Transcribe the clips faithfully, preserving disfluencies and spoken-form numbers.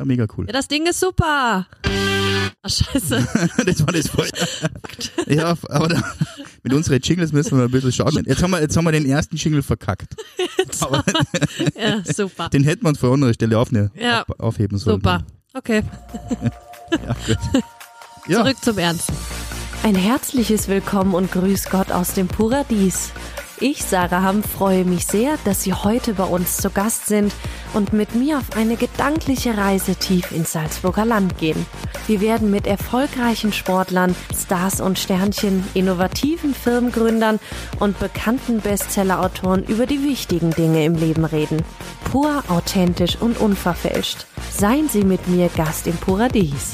Ja, mega cool. Ja, das Ding ist super. Ach, scheiße. Das war das voll. Ja, aber da, mit unseren Jingles müssen wir ein bisschen schauen. Jetzt haben wir, jetzt haben wir den ersten Jingle verkackt. Aber, ja, super. Den hätten wir uns vor anderer Stelle aufnehmen, ja, auf, aufheben sollen. Super. Okay. Ja, gut. Ja. Zurück zum Ernst. Ein herzliches Willkommen und Grüß Gott aus dem Paradies. Ich, Sarah Hamm, freue mich sehr, dass Sie heute bei uns zu Gast sind und mit mir auf eine gedankliche Reise tief ins Salzburger Land gehen. Wir werden mit erfolgreichen Sportlern, Stars und Sternchen, innovativen Firmengründern und bekannten Bestsellerautoren über die wichtigen Dinge im Leben reden. Pur, authentisch und unverfälscht. Seien Sie mit mir Gast im Paradies.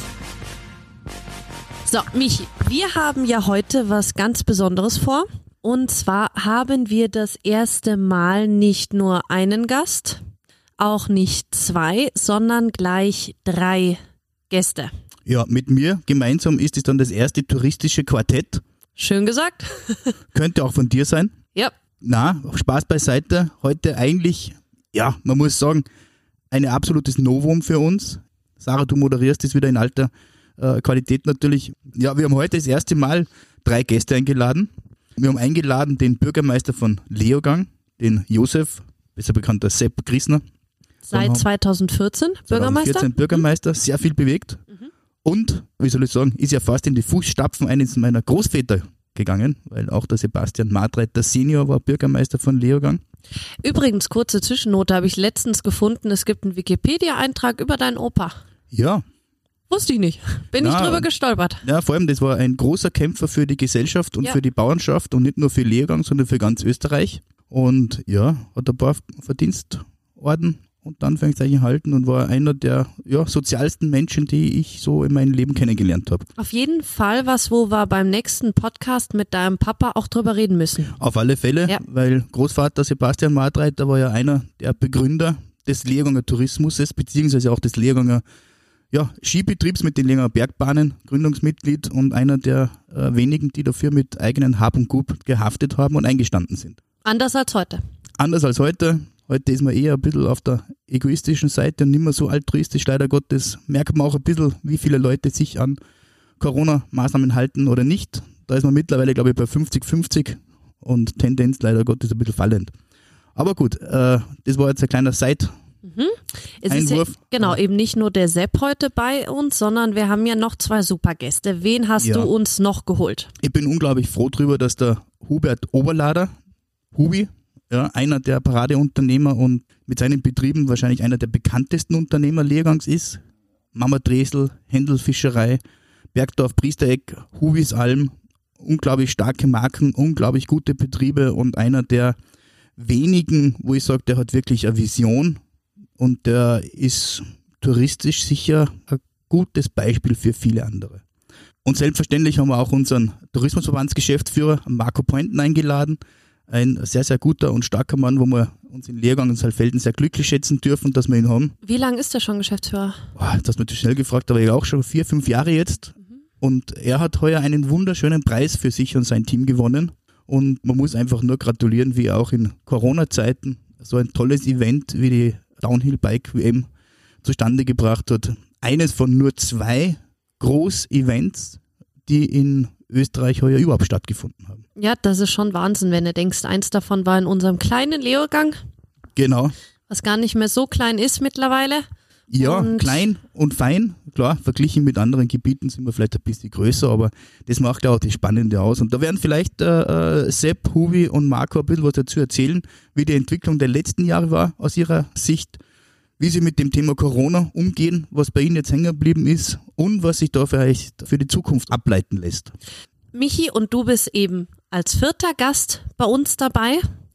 So, Michi, wir haben ja heute was ganz Besonderes vor. Und zwar haben wir das erste Mal nicht nur einen Gast, auch nicht zwei, sondern gleich drei Gäste. Ja, mit mir gemeinsam ist es dann das erste touristische Quartett. Schön gesagt. Könnte auch von dir sein. Ja. Na, Spaß beiseite. Heute eigentlich, ja, man muss sagen, ein absolutes Novum für uns. Sarah, du moderierst das wieder in alter äh, Qualität natürlich. Ja, wir haben heute das erste Mal drei Gäste eingeladen. Wir haben eingeladen den Bürgermeister von Leogang, den Josef, besser bekannt als Sepp Griesner. Seit zweitausendvierzehn Bürgermeister. zweitausendvierzehn Bürgermeister, sehr viel bewegt. Mhm. Und, wie soll ich sagen, ist ja fast in die Fußstapfen eines meiner Großväter gegangen, weil auch der Sebastian Martreiter Senior war Bürgermeister von Leogang. Übrigens, kurze Zwischennote habe ich letztens gefunden, es gibt einen Wikipedia-Eintrag über deinen Opa. Ja. Wusste ich nicht. Bin Na, ich drüber gestolpert. Ja, vor allem, das war ein großer Kämpfer für die Gesellschaft und ja. für die Bauernschaft und nicht nur für Leogang, sondern für ganz Österreich. Und ja, hat ein paar Verdienstorden und Anführungszeichen erhalten und war einer der ja, sozialsten Menschen, die ich so in meinem Leben kennengelernt habe. Auf jeden Fall was, wo wir beim nächsten Podcast mit deinem Papa auch drüber reden müssen. Auf alle Fälle, ja. Weil Großvater Sebastian Martreiter war ja einer der Begründer des Leoganger Tourismus, beziehungsweise auch des Leoganger Ja, Skibetriebs mit den Leoganger Bergbahnen, Gründungsmitglied und einer der äh, wenigen, die dafür mit eigenen Hab und Gut gehaftet haben und eingestanden sind. Anders als heute. Anders als heute. Heute ist man eher ein bisschen auf der egoistischen Seite und nicht mehr so altruistisch. Leider Gottes merkt man auch ein bisschen, wie viele Leute sich an Corona-Maßnahmen halten oder nicht. Da ist man mittlerweile, glaube ich, bei fünfzig fünfzig und Tendenz leider Gottes ein bisschen fallend. Aber gut, äh, das war jetzt ein kleiner Side- Mhm. Es Einwurf. Ist ja, genau, eben nicht nur der Sepp heute bei uns, sondern wir haben ja noch zwei super Gäste. Wen hast ja. du uns noch geholt? Ich bin unglaublich froh drüber, dass der Hubert Oberlader, Hubi, ja, einer der Paradeunternehmer und mit seinen Betrieben wahrscheinlich einer der bekanntesten Unternehmer Leogangs ist. Mama Dresel, Händel Fischerei, Bergdorf Priestereck, Hubis Alm, unglaublich starke Marken, unglaublich gute Betriebe und einer der wenigen, wo ich sage, der hat wirklich eine Vision. Und der ist touristisch sicher ein gutes Beispiel für viele andere. Und selbstverständlich haben wir auch unseren Tourismusverbandsgeschäftsführer Marco Pointen eingeladen. Ein sehr, sehr guter und starker Mann, wo wir uns in Leogang und Saalfelden sehr glücklich schätzen dürfen, dass wir ihn haben. Wie lange ist er schon Geschäftsführer? Boah, das hast du mich schnell gefragt, aber ich auch schon vier, fünf Jahre jetzt. Mhm. Und er hat heuer einen wunderschönen Preis für sich und sein Team gewonnen. Und man muss einfach nur gratulieren, wie er auch in Corona-Zeiten so ein tolles Event wie die Downhill Bike W M zustande gebracht hat. Eines von nur zwei Groß-Events, die in Österreich heuer überhaupt stattgefunden haben. Ja, das ist schon Wahnsinn, wenn du denkst, eins davon war in unserem kleinen Leogang. Genau. Was gar nicht mehr so klein ist mittlerweile. Ja, und klein und fein. Klar, verglichen mit anderen Gebieten sind wir vielleicht ein bisschen größer, aber das macht ja auch das Spannende aus. Und da werden vielleicht äh, Sepp, Hubi und Marco ein bisschen was dazu erzählen, wie die Entwicklung der letzten Jahre war aus ihrer Sicht, wie sie mit dem Thema Corona umgehen, was bei ihnen jetzt hängen geblieben ist und was sich da vielleicht für die Zukunft ableiten lässt. Michi, und du bist eben als vierter Gast bei uns dabei.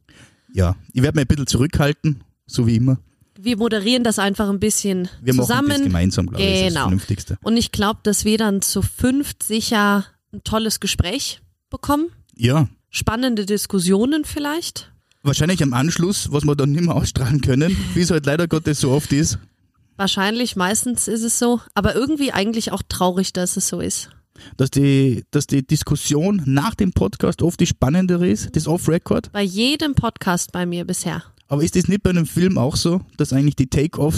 Ja, ich werde mich ein bisschen zurückhalten, so wie immer. Wir moderieren das einfach ein bisschen wir zusammen. Wir machen das gemeinsam, glaube ich, genau. Das ist das Vernünftigste. Und ich glaube, dass wir dann zu fünft sicher ein tolles Gespräch bekommen. Ja. Spannende Diskussionen vielleicht. Wahrscheinlich am Anschluss, was wir dann nicht mehr ausstrahlen können, wie es halt leider Gottes so oft ist. Wahrscheinlich, meistens ist es so. Aber irgendwie eigentlich auch traurig, dass es so ist. Dass die, dass die Diskussion nach dem Podcast oft die spannendere ist, das Off-Record. Bei jedem Podcast bei mir bisher. Aber ist das nicht bei einem Film auch so, dass eigentlich die Take-Offs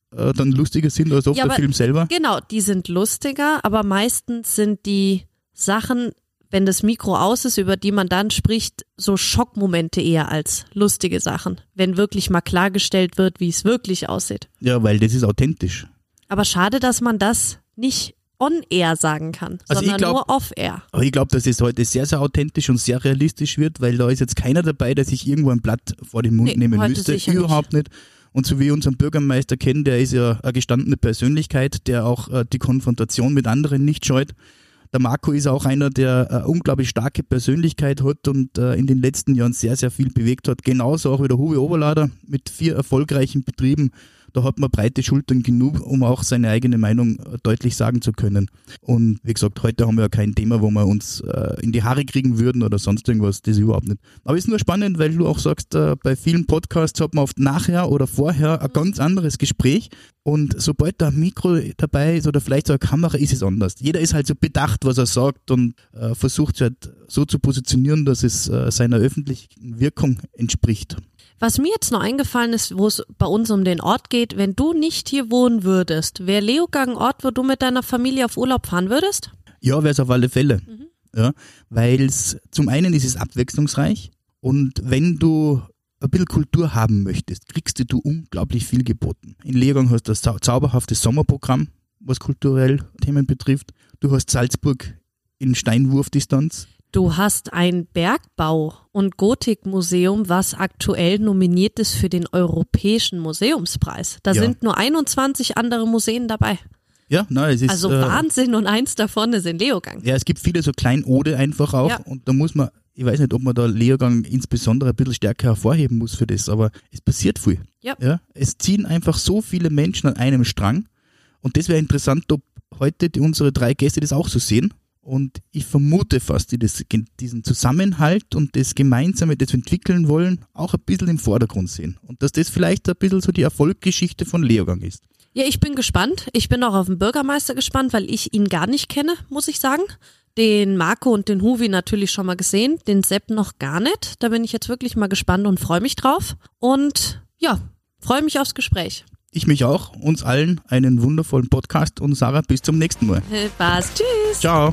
äh, dann lustiger sind als oft Ja, der aber Film selber. Genau, die sind lustiger, aber meistens sind die Sachen, wenn das Mikro aus ist, über die man dann spricht, so Schockmomente eher als lustige Sachen, wenn wirklich mal klargestellt wird, wie es wirklich aussieht. Ja, weil das ist authentisch. Aber schade, dass man das nicht on-air sagen kann, Also sondern ich glaub- nur off-air. Aber ich glaube, dass es heute sehr, sehr authentisch und sehr realistisch wird, weil da ist jetzt keiner dabei, der sich irgendwo ein Blatt vor den Mund Nee, nehmen heute müsste. sicher Überhaupt nicht. Und so wie wir unseren Bürgermeister kennen, der ist ja eine gestandene Persönlichkeit, der auch äh, die Konfrontation mit anderen nicht scheut. Der Marco ist auch einer, der eine unglaublich starke Persönlichkeit hat und äh, in den letzten Jahren sehr, sehr viel bewegt hat. Genauso auch wie der Hubi Oberlader mit vier erfolgreichen Betrieben. Da hat man breite Schultern genug, um auch seine eigene Meinung äh, deutlich sagen zu können. Und wie gesagt, heute haben wir ja kein Thema, wo wir uns äh, in die Haare kriegen würden oder sonst irgendwas, das überhaupt nicht. Aber es ist nur spannend, weil du auch sagst, äh, bei vielen Podcasts hat man oft nachher oder vorher ein ganz anderes Gespräch. Und sobald da ein Mikro dabei ist oder vielleicht so eine Kamera, ist es anders. Jeder ist halt so bedacht, was er sagt und äh, versucht sich halt so zu positionieren, dass es äh, seiner öffentlichen Wirkung entspricht. Was mir jetzt noch eingefallen ist, wo es bei uns um den Ort geht, wenn du nicht hier wohnen würdest, wäre Leogang ein Ort, wo du mit deiner Familie auf Urlaub fahren würdest? Ja, wäre es auf alle Fälle. Mhm. Ja, weil es zum einen ist es abwechslungsreich und wenn du ein bisschen Kultur haben möchtest, kriegst du unglaublich viel geboten. In Leogang hast du das zau- zauberhaftes Sommerprogramm, was kulturell Themen betrifft. Du hast Salzburg in Steinwurfdistanz. Du hast ein Bergbau- und Gotikmuseum, was aktuell nominiert ist für den Europäischen Museumspreis. Da Ja. sind nur einundzwanzig andere Museen dabei. Ja, nein, es ist Also äh, Wahnsinn, und eins davon ist in Leogang. ja, es gibt viele so Kleinode einfach auch Ja. und da muss man, ich weiß nicht, ob man da Leogang insbesondere ein bisschen stärker hervorheben muss für das, aber es passiert viel. Ja. Ja, es ziehen einfach so viele Menschen an einem Strang und das wäre interessant, ob heute die, unsere drei Gäste das auch so sehen. Und ich vermute fast, die das, diesen Zusammenhalt und das Gemeinsame, das wir entwickeln wollen, auch ein bisschen im Vordergrund sehen. Und dass das vielleicht ein bisschen so die Erfolgsgeschichte von Leogang ist. Ja, ich bin gespannt. Ich bin auch auf den Bürgermeister gespannt, weil ich ihn gar nicht kenne, muss ich sagen. Den Marco und den Huvi natürlich schon mal gesehen, den Sepp noch gar nicht. Da bin ich jetzt wirklich mal gespannt und freue mich drauf. Und ja, freue mich aufs Gespräch. Ich mich auch, uns allen einen wundervollen Podcast und Sarah, bis zum nächsten Mal. Spaß, tschüss. Ciao.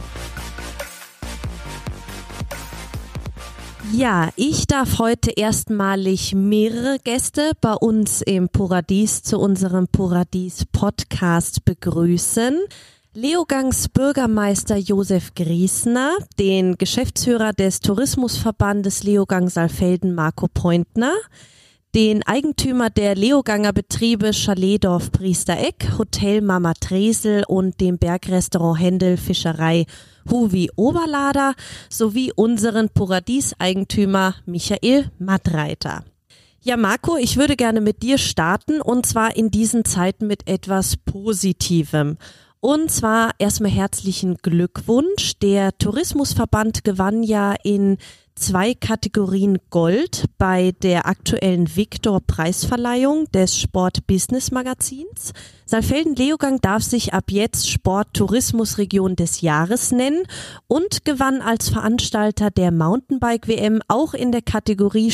Ja, ich darf heute erstmalig mehrere Gäste bei uns im Paradies zu unserem Paradies-Podcast begrüßen. Leogangs Bürgermeister Josef Griesner, den Geschäftsführer des Tourismusverbandes Leogang-Saalfelden Marco Pointner, den Eigentümer der Leoganger Betriebe Chaletdorf Priestereck, Hotel Mama Tresel und dem Bergrestaurant Händel Fischerei Huvi Oberlader sowie unseren Paradies-Eigentümer Michael Mattreiter. Ja, Marco, ich würde gerne mit dir starten und zwar in diesen Zeiten mit etwas Positivem. Und zwar erstmal herzlichen Glückwunsch. Der Tourismusverband gewann ja in zwei Kategorien Gold bei der aktuellen Victor-Preisverleihung des Sport-Business-Magazins. Saalfelden-Leogang darf sich ab jetzt Sport-Tourismusregion des Jahres nennen und gewann als Veranstalter der Mountainbike-W M auch in der Kategorie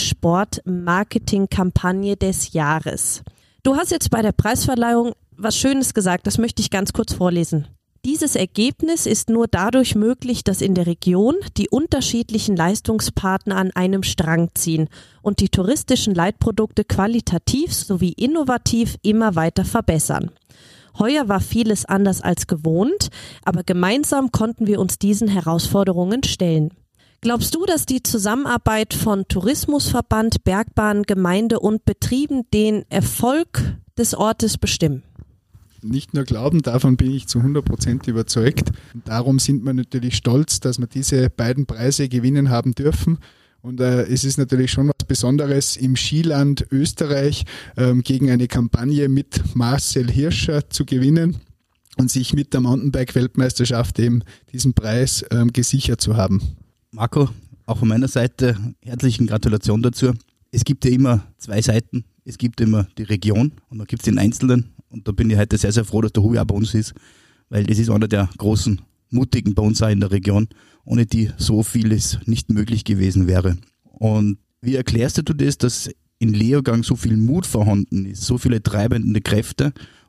Sport-Marketing-Kampagne des Jahres. Du hast jetzt bei der Preisverleihung was Schönes gesagt, das möchte ich ganz kurz vorlesen. Dieses Ergebnis ist nur dadurch möglich, dass in der Region die unterschiedlichen Leistungspartner an einem Strang ziehen und die touristischen Leitprodukte qualitativ sowie innovativ immer weiter verbessern. Heuer war vieles anders als gewohnt, aber gemeinsam konnten wir uns diesen Herausforderungen stellen. Glaubst du, dass die Zusammenarbeit von Tourismusverband, Bergbahn, Gemeinde und Betrieben den Erfolg des Ortes bestimmen? Nicht nur glauben, davon bin ich zu hundert Prozent überzeugt. Und darum sind wir natürlich stolz, dass wir diese beiden Preise gewinnen haben dürfen. Und äh, es ist natürlich schon was Besonderes, im Skiland Österreich ähm, gegen eine Kampagne mit Marcel Hirscher zu gewinnen und sich mit der Mountainbike-Weltmeisterschaft eben diesen Preis ähm, gesichert zu haben. Marco, auch von meiner Seite herzlichen Gratulation dazu. Es gibt ja immer zwei Seiten. Es gibt immer die Region und dann gibt es den Einzelnen. Und da bin ich heute sehr, sehr froh, dass der Hubi auch bei uns ist, weil das ist einer der großen Mutigen bei uns auch in der Region, ohne die so vieles nicht möglich gewesen wäre. Und wie erklärst du das, dass in Leogang so viel Mut vorhanden ist, so viele treibende Kräfte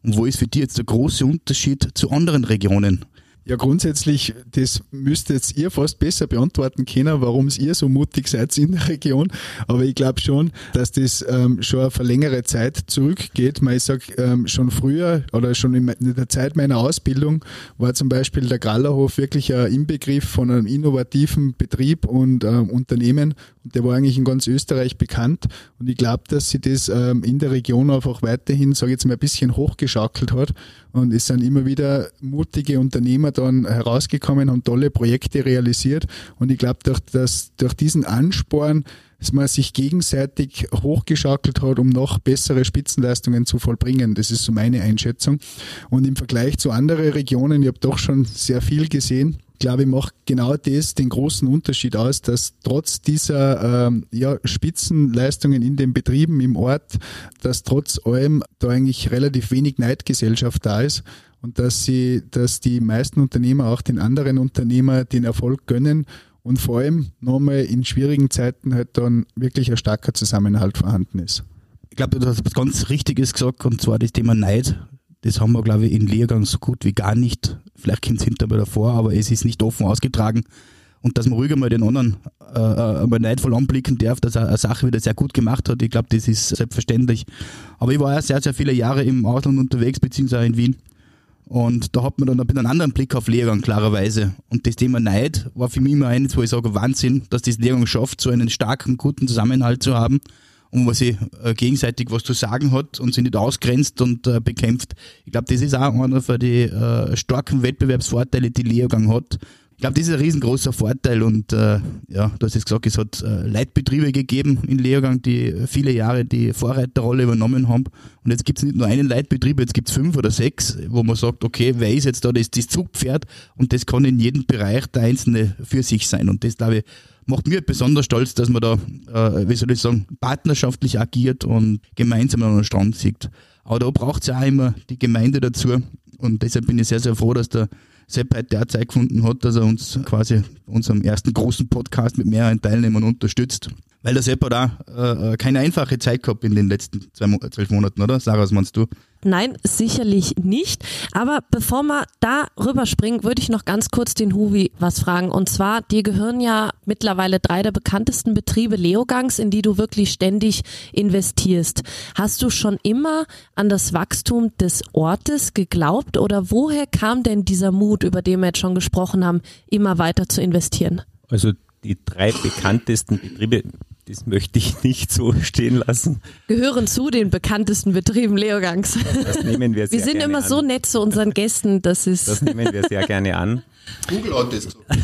Und wo ist für dich jetzt der große Unterschied zu anderen Regionen? Ja, grundsätzlich, das müsstet ihr fast besser beantworten können, warum ihr so mutig seid in der Region. Aber ich glaube schon, dass das ähm, schon auf eine längere Zeit zurückgeht. Ich sage, ähm, schon früher oder schon in der Zeit meiner Ausbildung war zum Beispiel der Grallerhof wirklich ein Inbegriff von einem innovativen Betrieb und ähm, Unternehmen. Und der war eigentlich in ganz Österreich bekannt. Und ich glaube, dass sich das ähm, in der Region einfach weiterhin, sage ich jetzt mal, ein bisschen hochgeschaukelt hat. Und es sind immer wieder mutige Unternehmer dann herausgekommen, haben tolle Projekte realisiert. Und ich glaube, durch, dass, durch diesen Ansporn, dass man sich gegenseitig hochgeschaukelt hat, um noch bessere Spitzenleistungen zu vollbringen. Das ist so meine Einschätzung. Und im Vergleich zu anderen Regionen, ich habe doch schon sehr viel gesehen, ich glaube, ich macht genau das den großen Unterschied aus, dass trotz dieser ähm, ja, Spitzenleistungen in den Betrieben im Ort, dass trotz allem da eigentlich relativ wenig Neidgesellschaft da ist und dass sie, dass die meisten Unternehmer auch den anderen Unternehmer den Erfolg gönnen und vor allem nochmal in schwierigen Zeiten halt dann wirklich ein starker Zusammenhalt vorhanden ist. Ich glaube, du hast was ganz Richtiges gesagt, und zwar das Thema Neid. Das haben wir, glaube ich, in Lehrgang so gut wie gar nicht. Vielleicht kommt es hinterher davor, aber es ist nicht offen ausgetragen. Und dass man ruhig einmal den anderen äh, einmal neidvoll anblicken darf, dass er eine Sache wieder sehr gut gemacht hat, ich glaube, das ist selbstverständlich. Aber ich war ja sehr, sehr viele Jahre im Ausland unterwegs, beziehungsweise in Wien. Und da hat man dann ein bisschen einen anderen Blick auf Lehrgang, klarerweise. Und das Thema Neid war für mich immer eines, wo ich sage, Wahnsinn, dass das Lehrgang schafft, so einen starken, guten Zusammenhalt zu haben. Und wo sie äh, gegenseitig was zu sagen hat und sie nicht ausgrenzt und äh, bekämpft. Ich glaube, das ist auch einer von den äh, starken Wettbewerbsvorteile, die Lehrgang hat. Ich glaube, das ist ein riesengroßer Vorteil und äh, ja, du hast jetzt gesagt, es hat äh, Leitbetriebe gegeben in Lehrgang, die viele Jahre die Vorreiterrolle übernommen haben. Und jetzt gibt es nicht nur einen Leitbetrieb, jetzt gibt es fünf oder sechs, wo man sagt, okay, wer ist jetzt da das, das Zugpferd? Und das kann in jedem Bereich der Einzelne für sich sein. Und das, glaube ich, macht mir besonders stolz, dass man da, äh, wie soll ich sagen, partnerschaftlich agiert und gemeinsam an den Strand zieht. Aber da braucht es ja auch immer die Gemeinde dazu. Und deshalb bin ich sehr, sehr froh, dass der Sepp heute auch Zeit gefunden hat, dass er uns quasi unserem ersten großen Podcast mit mehreren Teilnehmern unterstützt. Weil der Sepp hat auch äh, keine einfache Zeit gehabt in den letzten zwei, zwölf Monaten, oder? Sarah, was meinst du? Nein, sicherlich nicht. Aber bevor wir da rüberspringen, würde ich noch ganz kurz den Huvi was fragen. Und zwar, dir gehören ja mittlerweile drei der bekanntesten Betriebe Leogangs, in die du wirklich ständig investierst. Hast du schon immer an das Wachstum des Ortes geglaubt oder woher kam denn dieser Mut, über den wir jetzt schon gesprochen haben, immer weiter zu investieren? Also die drei bekanntesten Betriebe, das möchte ich nicht so stehen lassen. Gehören zu den bekanntesten Betrieben Leogangs. Das nehmen wir sehr Wir sind gerne immer an. so nett zu unseren Gästen, das ist... Das nehmen wir sehr gerne an. Google hat das gesagt.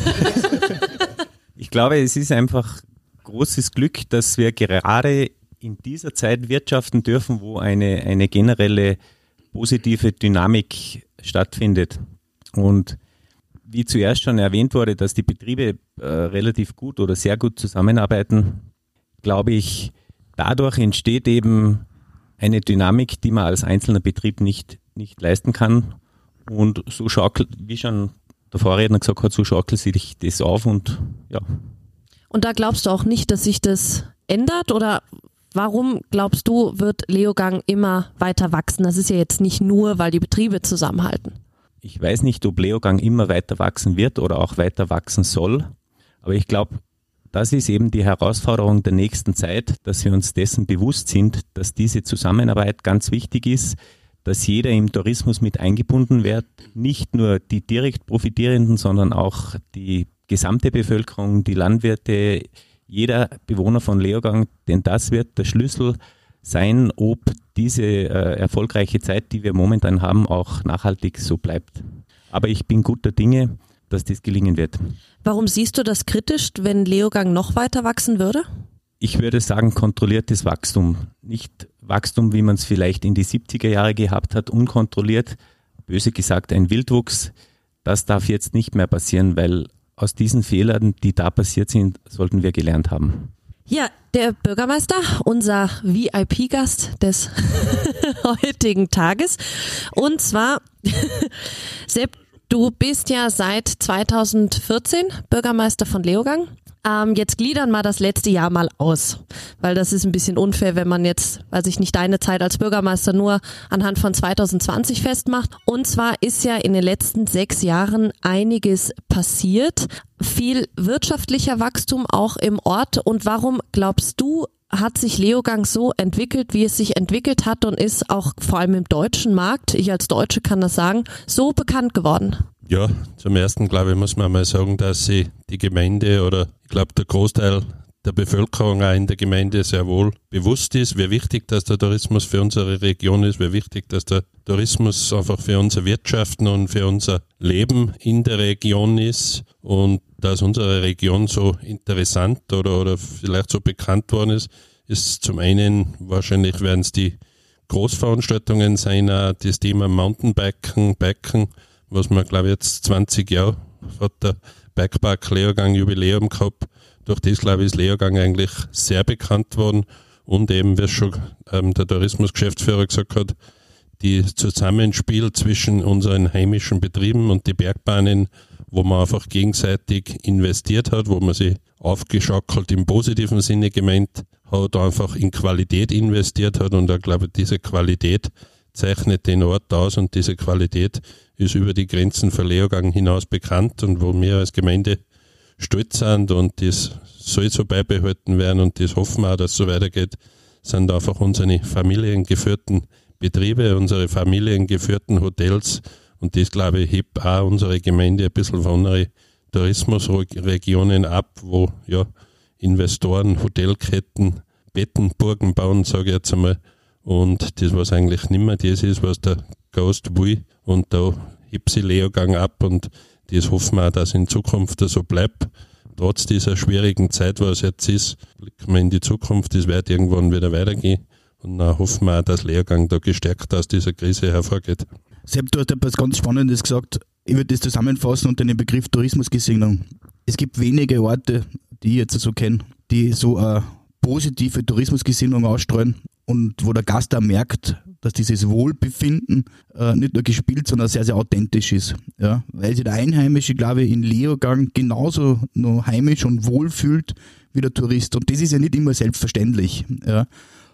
Ich glaube, es ist einfach großes Glück, dass wir gerade in dieser Zeit wirtschaften dürfen, wo eine, eine generelle positive Dynamik stattfindet. Und wie zuerst schon erwähnt wurde, dass die Betriebe äh, relativ gut oder sehr gut zusammenarbeiten, glaube ich, dadurch entsteht eben eine Dynamik, die man als einzelner Betrieb nicht, nicht leisten kann. Und so schaukelt, wie schon der Vorredner gesagt hat, so schaukelt sich das auf und ja. Und da glaubst du auch nicht, dass sich das ändert oder warum glaubst du, wird Leogang immer weiter wachsen? Das ist ja jetzt nicht nur, weil die Betriebe zusammenhalten. Ich weiß nicht, ob Leogang immer weiter wachsen wird oder auch weiter wachsen soll, aber ich glaube, das ist eben die Herausforderung der nächsten Zeit, dass wir uns dessen bewusst sind, dass diese Zusammenarbeit ganz wichtig ist, dass jeder im Tourismus mit eingebunden wird, nicht nur die direkt Profitierenden, sondern auch die gesamte Bevölkerung, die Landwirte, jeder Bewohner von Leogang, denn das wird der Schlüssel sein, ob diese äh, erfolgreiche Zeit, die wir momentan haben, auch nachhaltig so bleibt. Aber ich bin guter Dinge, dass das gelingen wird. Warum siehst du das kritisch, wenn Leogang noch weiter wachsen würde? Ich würde sagen, kontrolliertes Wachstum. Nicht Wachstum, wie man es vielleicht in die siebziger Jahre gehabt hat, unkontrolliert, böse gesagt ein Wildwuchs. Das darf jetzt nicht mehr passieren, weil aus diesen Fehlern, die da passiert sind, sollten wir gelernt haben. Ja, der Bürgermeister, unser V I P-Gast des heutigen Tages. Und zwar, Sepp, du bist ja seit zweitausendvierzehn Bürgermeister von Leogang. Ähm, jetzt gliedern wir das letzte Jahr mal aus, weil das ist ein bisschen unfair, wenn man jetzt, weiß ich nicht, deine Zeit als Bürgermeister nur anhand von zwanzig zwanzig festmacht. Und zwar ist ja in den letzten sechs Jahren einiges passiert, viel wirtschaftlicher Wachstum auch im Ort. Und warum glaubst du, hat sich Leogang so entwickelt, wie es sich entwickelt hat und ist auch vor allem im deutschen Markt, ich als Deutsche kann das sagen, so bekannt geworden? Ja, zum Ersten, glaube ich, muss man mal sagen, dass sie die Gemeinde oder ich glaube der Großteil der Bevölkerung auch in der Gemeinde sehr wohl bewusst ist, wie wichtig, dass der Tourismus für unsere Region ist, wie wichtig, dass der Tourismus einfach für unser Wirtschaften und für unser Leben in der Region ist und dass unsere Region so interessant oder, oder vielleicht so bekannt worden ist, ist zum einen wahrscheinlich werden es die Großveranstaltungen sein, auch das Thema Mountainbiken, Biken, was wir, glaube ich, jetzt zwanzig Jahre hat der Bikepark Leogang Jubiläum gehabt. Durch das, glaube ich, ist Leogang eigentlich sehr bekannt worden und eben, wie schon ähm, der Tourismusgeschäftsführer gesagt hat, die Zusammenspiel zwischen unseren heimischen Betrieben und die Bergbahnen, wo man einfach gegenseitig investiert hat, wo man sich aufgeschaukelt im positiven Sinne gemeint hat, einfach in Qualität investiert hat und ich glaube, diese Qualität zeichnet den Ort aus und diese Qualität ist über die Grenzen von Leogang hinaus bekannt und wo wir als Gemeinde stolz sind und das soll so beibehalten werden und das hoffen wir auch, dass es so weitergeht, sind einfach unsere familiengeführten Betriebe, unsere familiengeführten Hotels und das, glaube ich, hebt auch unsere Gemeinde ein bisschen von anderen Tourismusregionen ab, wo ja Investoren, Hotelketten, Bettenburgen bauen, sage ich jetzt einmal, und das, was eigentlich nicht mehr das ist, was der Gast will. Und da hebt sie Leogang ab und das hoffen wir auch, dass in Zukunft so bleibt. Trotz dieser schwierigen Zeit, was jetzt ist, blicken wir in die Zukunft, das wird irgendwann wieder weitergehen. Und dann hoffen wir auch, dass Leogang da gestärkt aus dieser Krise hervorgeht. Sepp, du hast etwas ganz Spannendes gesagt. Ich würde das zusammenfassen unter dem Begriff Tourismusgesinnung. Es gibt wenige Orte, die ich jetzt so kenne, die so eine positive Tourismusgesinnung ausstrahlen und wo der Gast auch merkt, dass dieses Wohlbefinden äh, nicht nur gespielt, sondern sehr, sehr authentisch ist. Ja? Weil sich der Einheimische, glaube ich, in Leogang genauso noch heimisch und wohl fühlt wie der Tourist. Und das ist ja nicht immer selbstverständlich. Ja?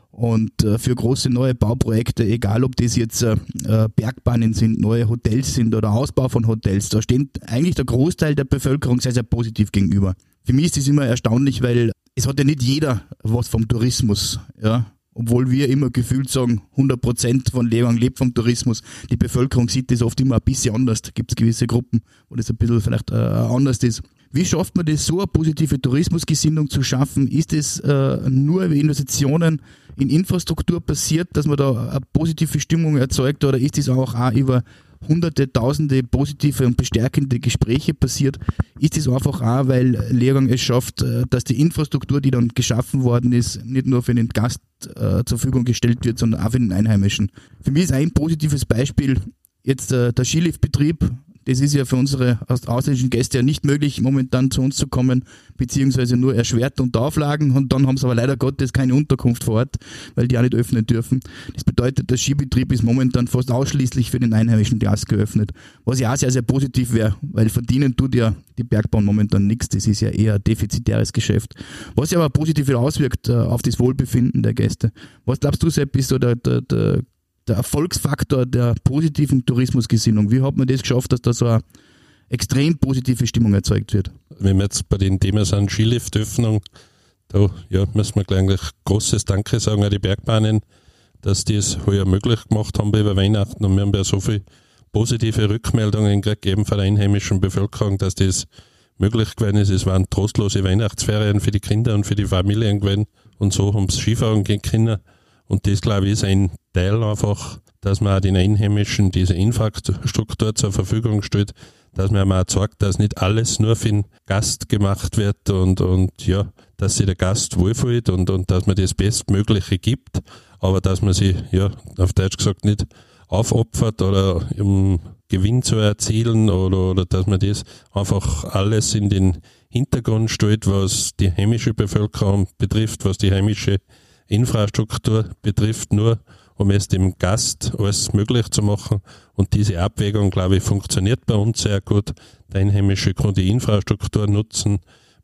Und äh, für große neue Bauprojekte, egal ob das jetzt äh, Bergbahnen sind, neue Hotels sind oder Ausbau von Hotels, da steht eigentlich der Großteil der Bevölkerung sehr, sehr positiv gegenüber. Für mich ist das immer erstaunlich, weil es hat ja nicht jeder was vom Tourismus, ja. Obwohl wir immer gefühlt sagen, hundert Prozent von Leogang lebt vom Tourismus. Die Bevölkerung sieht das oft immer ein bisschen anders. Da gibt es gewisse Gruppen, wo das ein bisschen vielleicht äh, anders ist. Wie schafft man das, so eine positive Tourismusgesinnung zu schaffen? Ist es äh, nur über Investitionen in Infrastruktur passiert, dass man da eine positive Stimmung erzeugt, oder ist es auch, auch über hunderte, tausende positive und bestärkende Gespräche passiert? Ist es einfach auch, weil Leogang es schafft, dass die Infrastruktur, die dann geschaffen worden ist, nicht nur für den Gast äh, zur Verfügung gestellt wird, sondern auch für den Einheimischen? Für mich ist ein positives Beispiel jetzt äh, der Skiliftbetrieb. Das ist ja für unsere ausländischen Gäste ja nicht möglich, momentan zu uns zu kommen, beziehungsweise nur erschwert unter Auflagen, und dann haben sie aber leider Gottes keine Unterkunft vor Ort, weil die auch nicht öffnen dürfen. Das bedeutet, der Skibetrieb ist momentan fast ausschließlich für den einheimischen Gast geöffnet, was ja auch sehr, sehr positiv wäre, weil verdienen tut ja die Bergbahn momentan nichts, das ist ja eher ein defizitäres Geschäft, was sich aber positiv auswirkt auf das Wohlbefinden der Gäste. Was glaubst du, Sepp, ist so der, der, der der Erfolgsfaktor der positiven Tourismusgesinnung? Wie hat man das geschafft, dass da so eine extrem positive Stimmung erzeugt wird? Wenn wir jetzt bei den Themen sind, Skiliftöffnung, da ja, müssen wir gleich eigentlich großes Danke sagen an die Bergbahnen, dass die es heuer möglich gemacht haben über Weihnachten, und wir haben ja so viele positive Rückmeldungen gegeben von der einheimischen Bevölkerung, dass das möglich gewesen ist. Es waren trostlose Weihnachtsferien für die Kinder und für die Familien gewesen, und so haben sie Skifahren gehen können. Und das, glaube ich, ist ein Teil einfach, dass man auch den Einheimischen diese Infrastruktur zur Verfügung stellt, dass man auch zeigt, dass nicht alles nur für den Gast gemacht wird und, und ja, dass sich der Gast wohlfühlt und, und dass man das Bestmögliche gibt, aber dass man sich, ja, auf Deutsch gesagt, nicht aufopfert oder um Gewinn zu erzielen, oder, oder dass man das einfach alles in den Hintergrund stellt, was die heimische Bevölkerung betrifft, was die heimische Infrastruktur betrifft, nur um es dem Gast alles möglich zu machen. Und diese Abwägung, glaube ich, funktioniert bei uns sehr gut. Der Einheimische kann die Infrastruktur nutzen.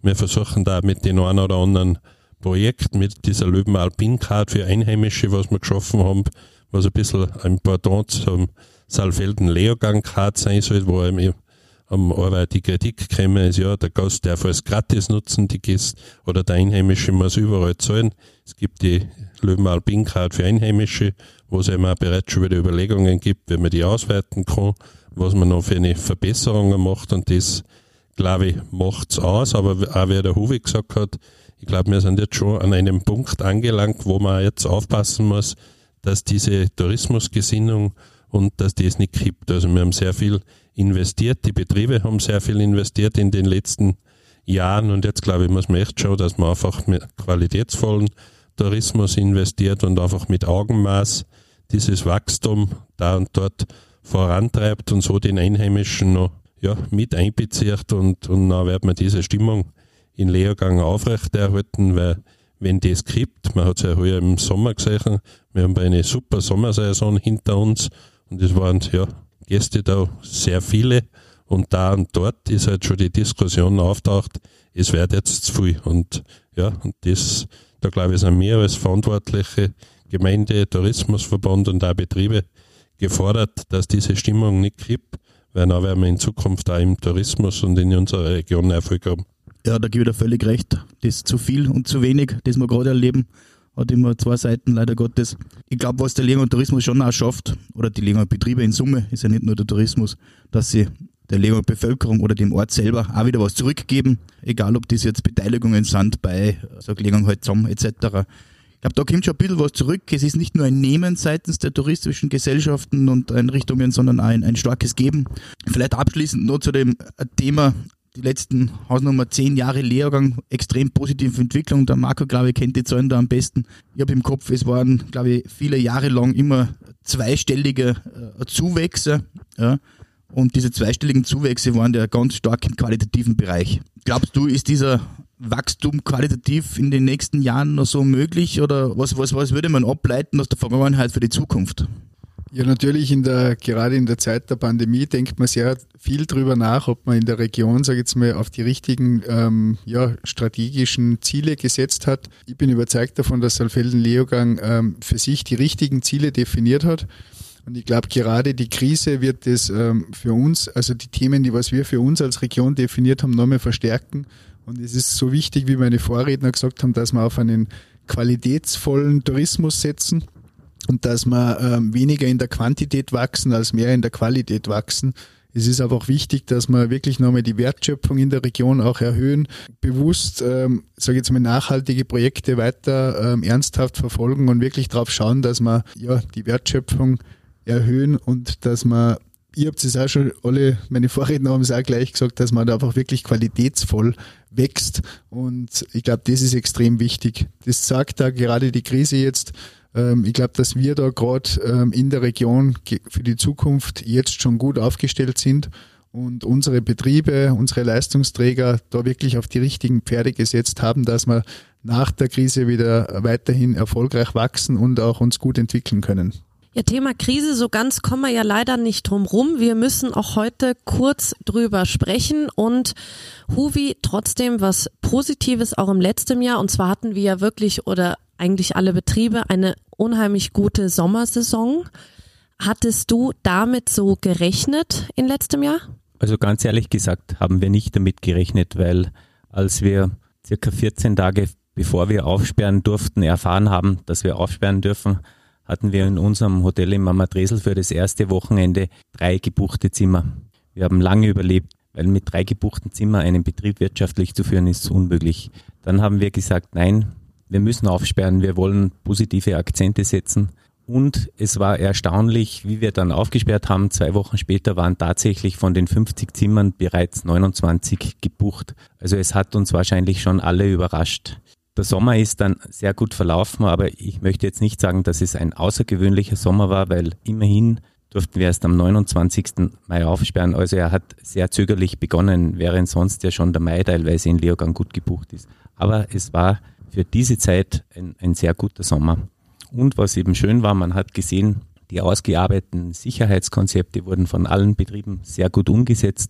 Wir versuchen da mit den einen oder anderen Projekt, mit dieser Löwen Alpin Card für Einheimische, was wir geschaffen haben, was ein bisschen ein Pardon zum Saalfelden Leogang Card sein soll, wo einem am Arbeit die Kritik käme, ist ja, der Gast darf alles gratis nutzen, die Gäste, oder der Einheimische muss überall zahlen. Es gibt die Löwen Alpin Card für Einheimische, wo es eben auch bereits schon wieder Überlegungen gibt, wie man die ausweiten kann, was man noch für eine Verbesserungen macht, und das, glaube ich, macht's aus, aber auch wie der Huwi gesagt hat, ich glaube, wir sind jetzt schon an einem Punkt angelangt, wo man jetzt aufpassen muss, dass diese Tourismusgesinnung und dass das nicht kippt. Also wir haben sehr viel investiert, die Betriebe haben sehr viel investiert in den letzten Jahren, und jetzt, glaube ich, muss man echt schauen, dass man einfach mit qualitätsvollen Tourismus investiert und einfach mit Augenmaß dieses Wachstum da und dort vorantreibt und so den Einheimischen noch ja, mit einbezieht, und, und dann wird man diese Stimmung in Leogang aufrechterhalten, weil wenn das kippt, man hat es ja heuer im Sommer gesehen, wir haben eine super Sommersaison hinter uns, und es waren ja Gäste da sehr viele, und da und dort ist halt schon die Diskussion auftaucht, es wird jetzt zu viel, und ja, und das, da glaube ich, sind wir als verantwortliche Gemeinde, Tourismusverband und auch Betriebe gefordert, dass diese Stimmung nicht kippt, weil dann werden wir in Zukunft auch im Tourismus und in unserer Region Erfolg haben. Ja, da gebe ich dir völlig recht. Das ist zu viel und zu wenig, das wir gerade erleben, hat immer zwei Seiten, leider Gottes. Ich glaube, was der Leogang Tourismus schon auch schafft, oder die Leogang Betriebe in Summe, ist ja nicht nur der Tourismus, dass sie der Leogang Bevölkerung oder dem Ort selber auch wieder was zurückgeben, egal ob das jetzt Beteiligungen sind bei, sag Leogang halt zusammen et cetera. Ich glaube, da kommt schon ein bisschen was zurück. Es ist nicht nur ein Nehmen seitens der touristischen Gesellschaften und Einrichtungen, sondern auch ein, ein starkes Geben. Vielleicht abschließend noch zu dem Thema, die letzten Hausnummer zehn Jahre Leogang, extrem positive Entwicklung. Der Marco, glaube ich, kennt die Zahlen da am besten. Ich habe im Kopf, es waren, glaube ich, viele Jahre lang immer zweistellige äh, Zuwächse. Ja. Und diese zweistelligen Zuwächse waren ja ganz stark im qualitativen Bereich. Glaubst du, ist dieser Wachstum qualitativ in den nächsten Jahren noch so möglich? Oder was, was, was würde man ableiten aus der Vergangenheit für die Zukunft? Ja, natürlich in der, gerade in der Zeit der Pandemie denkt man sehr viel drüber nach, ob man in der Region, sage ich jetzt mal, auf die richtigen ähm, ja, strategischen Ziele gesetzt hat. Ich bin überzeugt davon, dass Saalfelden-Leogang ähm, für sich die richtigen Ziele definiert hat. Und ich glaube, gerade die Krise wird das ähm, für uns, also die Themen, die was wir für uns als Region definiert haben, noch mehr verstärken. Und es ist so wichtig, wie meine Vorredner gesagt haben, dass wir auf einen qualitätsvollen Tourismus setzen. Und dass wir ähm, weniger in der Quantität wachsen, als mehr in der Qualität wachsen. Es ist aber auch wichtig, dass wir wirklich nochmal die Wertschöpfung in der Region auch erhöhen, bewusst, ähm, sage ich jetzt mal, nachhaltige Projekte weiter ähm, ernsthaft verfolgen und wirklich darauf schauen, dass wir ja die Wertschöpfung erhöhen und dass wir, ihr habt es auch schon, alle meine Vorredner haben es auch gleich gesagt, dass man da einfach wirklich qualitätsvoll wächst. Und ich glaube, das ist extrem wichtig. Das sagt da gerade die Krise jetzt. Ich glaube, dass wir da gerade in der Region für die Zukunft jetzt schon gut aufgestellt sind und unsere Betriebe, unsere Leistungsträger da wirklich auf die richtigen Pferde gesetzt haben, dass wir nach der Krise wieder weiterhin erfolgreich wachsen und auch uns gut entwickeln können. Ja, Thema Krise, so ganz kommen wir ja leider nicht drum rum. Wir müssen auch heute kurz drüber sprechen und Huwi, trotzdem was Positives auch im letzten Jahr, und zwar hatten wir ja wirklich oder eigentlich alle Betriebe eine unheimlich gute Sommersaison. Hattest du damit so gerechnet in letztem Jahr? Also ganz ehrlich gesagt haben wir nicht damit gerechnet, weil als wir circa vierzehn Tage bevor wir aufsperren durften, erfahren haben, dass wir aufsperren dürfen, hatten wir in unserem Hotel im Mamadresel für das erste Wochenende drei gebuchte Zimmer. Wir haben lange überlebt, weil mit drei gebuchten Zimmern einen Betrieb wirtschaftlich zu führen ist unmöglich. Dann haben wir gesagt, nein, wir müssen aufsperren, wir wollen positive Akzente setzen. Und es war erstaunlich, wie wir dann aufgesperrt haben, zwei Wochen später waren tatsächlich von den fünfzig Zimmern bereits neunundzwanzig gebucht. Also es hat uns wahrscheinlich schon alle überrascht. Der Sommer ist dann sehr gut verlaufen, aber ich möchte jetzt nicht sagen, dass es ein außergewöhnlicher Sommer war, weil immerhin durften wir erst am neunundzwanzigsten Mai aufsperren. Also er hat sehr zögerlich begonnen, während sonst ja schon der Mai teilweise in Leogang gut gebucht ist. Aber es war für diese Zeit ein, ein sehr guter Sommer. Und was eben schön war, man hat gesehen, die ausgearbeiteten Sicherheitskonzepte wurden von allen Betrieben sehr gut umgesetzt.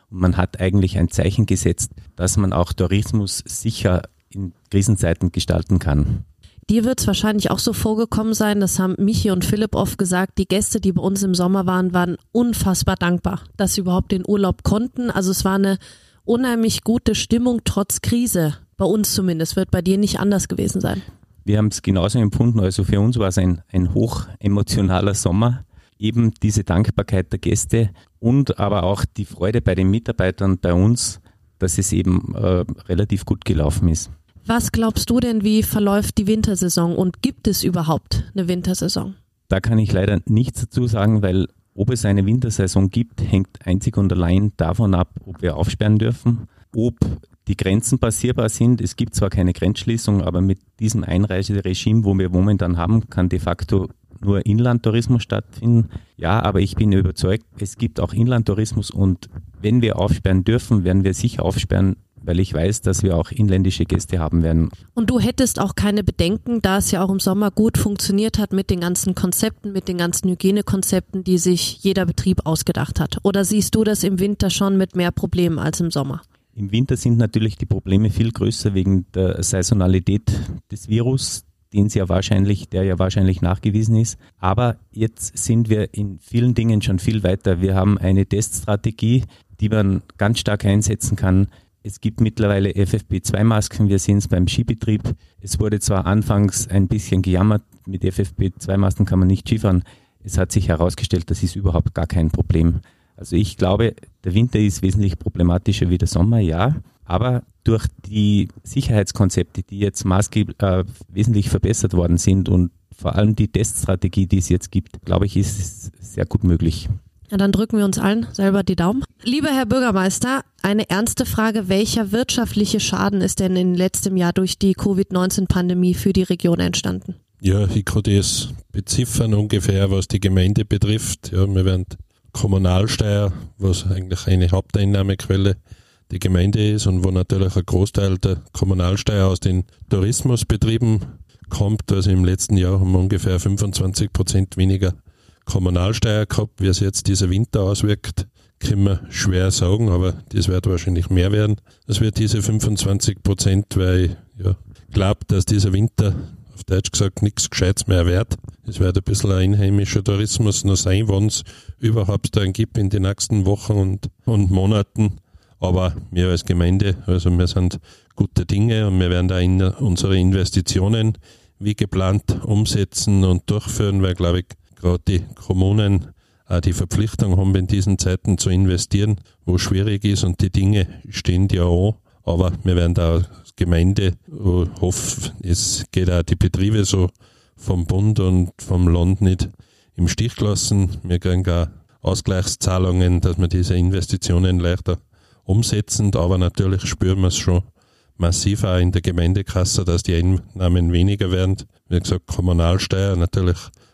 Und man hat eigentlich ein Zeichen gesetzt, dass man auch Tourismus sicher in Krisenzeiten gestalten kann. Dir wird es wahrscheinlich auch so vorgekommen sein, das haben Michi und Philipp oft gesagt, die Gäste, die bei uns im Sommer waren, waren unfassbar dankbar, dass sie überhaupt den Urlaub konnten. Also es war eine unheimlich gute Stimmung trotz Krise, bei uns zumindest, wird bei dir nicht anders gewesen sein. Wir haben es genauso empfunden, also für uns war es ein, ein hochemotionaler Sommer, eben diese Dankbarkeit der Gäste und aber auch die Freude bei den Mitarbeitern bei uns, dass es eben äh, relativ gut gelaufen ist. Was glaubst du denn, wie verläuft die Wintersaison und gibt es überhaupt eine Wintersaison? Da kann ich leider nichts dazu sagen, weil ob es eine Wintersaison gibt, hängt einzig und allein davon ab, ob wir aufsperren dürfen, ob die Grenzen passierbar sind. Es gibt zwar keine Grenzschließung, aber mit diesem Einreiseregime, wo wir momentan haben, kann de facto nur Inlandtourismus stattfinden. Ja, aber ich bin überzeugt, es gibt auch Inlandtourismus und wenn wir aufsperren dürfen, werden wir sicher aufsperren, weil ich weiß, dass wir auch inländische Gäste haben werden. Und du hättest auch keine Bedenken, da es ja auch im Sommer gut funktioniert hat mit den ganzen Konzepten, mit den ganzen Hygienekonzepten, die sich jeder Betrieb ausgedacht hat. Oder siehst du das im Winter schon mit mehr Problemen als im Sommer? Im Winter sind natürlich die Probleme viel größer wegen der Saisonalität des Virus, den es ja wahrscheinlich, der ja wahrscheinlich nachgewiesen ist. Aber jetzt sind wir in vielen Dingen schon viel weiter. Wir haben eine Teststrategie, die man ganz stark einsetzen kann. Es gibt mittlerweile F F P zwei Masken, wir sehen es beim Skibetrieb. Es wurde zwar anfangs ein bisschen gejammert, mit F F P zwei Masken kann man nicht Skifahren. Es hat sich herausgestellt, das ist überhaupt gar kein Problem. Also ich glaube, der Winter ist wesentlich problematischer wie der Sommer, ja. Aber durch die Sicherheitskonzepte, die jetzt maßgeblich äh, wesentlich verbessert worden sind und vor allem die Teststrategie, die es jetzt gibt, glaube ich, ist es sehr gut möglich. Ja, dann drücken wir uns allen selber die Daumen. Lieber Herr Bürgermeister, eine ernste Frage. Welcher wirtschaftliche Schaden ist denn in letztem Jahr durch die Covid neunzehn Pandemie für die Region entstanden? Ja, ich kann das beziffern ungefähr, was die Gemeinde betrifft. Ja, wir werden Kommunalsteuer, was eigentlich eine Haupteinnahmequelle der Gemeinde ist und wo natürlich ein Großteil der Kommunalsteuer aus den Tourismusbetrieben kommt. Also im letzten Jahr haben wir ungefähr fünfundzwanzig Prozent weniger Kommunalsteuer gehabt. Wie es jetzt dieser Winter auswirkt, können wir schwer sagen, aber das wird wahrscheinlich mehr werden. Das wird diese fünfundzwanzig Prozent, weil ich ja, glaube, dass dieser Winter, auf Deutsch gesagt, nichts Gescheites mehr wird. Es wird ein bisschen ein einheimischer Tourismus noch sein, wenn es überhaupt einen gibt in den nächsten Wochen und, und Monaten. Aber wir als Gemeinde, also wir sind gute Dinge und wir werden da in unsere Investitionen wie geplant umsetzen und durchführen, weil, glaube ich, gerade die Kommunen auch die Verpflichtung haben, in diesen Zeiten zu investieren, wo es schwierig ist und die Dinge stehen ja an. Aber wir werden da als Gemeinde hoffen, es geht auch die Betriebe so vom Bund und vom Land nicht im Stich lassen. Wir kriegen auch Ausgleichszahlungen, dass wir diese Investitionen leichter umsetzen. Aber natürlich spüren wir es schon massiv auch in der Gemeindekasse, dass die Einnahmen weniger werden. Wie gesagt, Kommunalsteuer, natürlich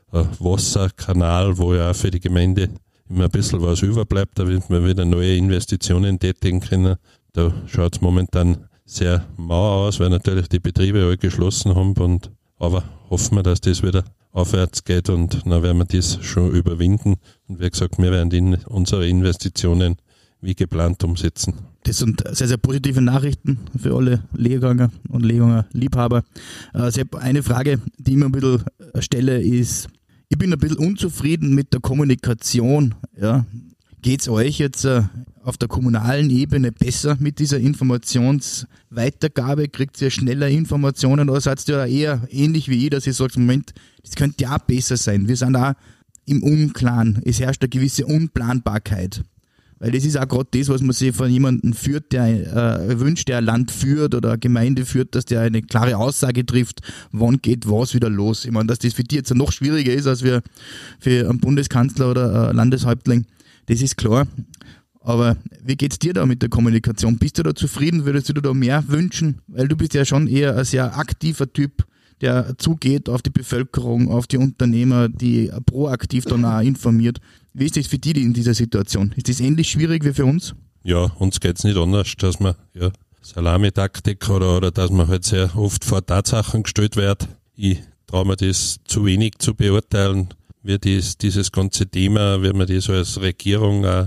Wasserkanal, wo ja auch für die Gemeinde immer ein bisschen was überbleibt, da wird man wieder neue Investitionen tätigen können. Da schaut es momentan sehr mau aus, weil natürlich die Betriebe alle geschlossen haben. Und, aber hoffen wir, dass das wieder aufwärts geht und dann werden wir das schon überwinden. Und wie gesagt, wir werden in unsere Investitionen wie geplant umsetzen. Das sind sehr, sehr positive Nachrichten für alle Lehrgänger und Lehrgänger Liebhaber. Also ich habe eine Frage, die ich immer ein bisschen stelle, ist, ich bin ein bisschen unzufrieden mit der Kommunikation. Ja. Geht es euch jetzt äh, auf der kommunalen Ebene besser mit dieser Informationsweitergabe? Kriegt ihr schneller Informationen oder seid ihr eher ähnlich wie ich, dass ihr sagt, Moment, das könnte ja besser sein. Wir sind auch im Unklaren. Es herrscht eine gewisse Unplanbarkeit. Weil das ist auch gerade das, was man sich von jemandem führt, der äh, wünscht, der ein Land führt oder eine Gemeinde führt, dass der eine klare Aussage trifft, wann geht was wieder los. Ich meine, dass das für die jetzt noch schwieriger ist, als für, für einen Bundeskanzler oder einen Landeshäuptling, das ist klar. Aber wie geht's dir da mit der Kommunikation? Bist du da zufrieden? Würdest du dir da mehr wünschen? Weil du bist ja schon eher ein sehr aktiver Typ, der zugeht auf die Bevölkerung, auf die Unternehmer, die proaktiv dann auch informiert. Wie ist das für die in dieser Situation? Ist das ähnlich schwierig wie für uns? Ja, uns geht's nicht anders, dass man ja, Salamitaktik oder, oder dass man halt sehr oft vor Tatsachen gestellt wird. Ich traue mir das zu wenig zu beurteilen, wie dies, dieses ganze Thema, wie man das als Regierung auch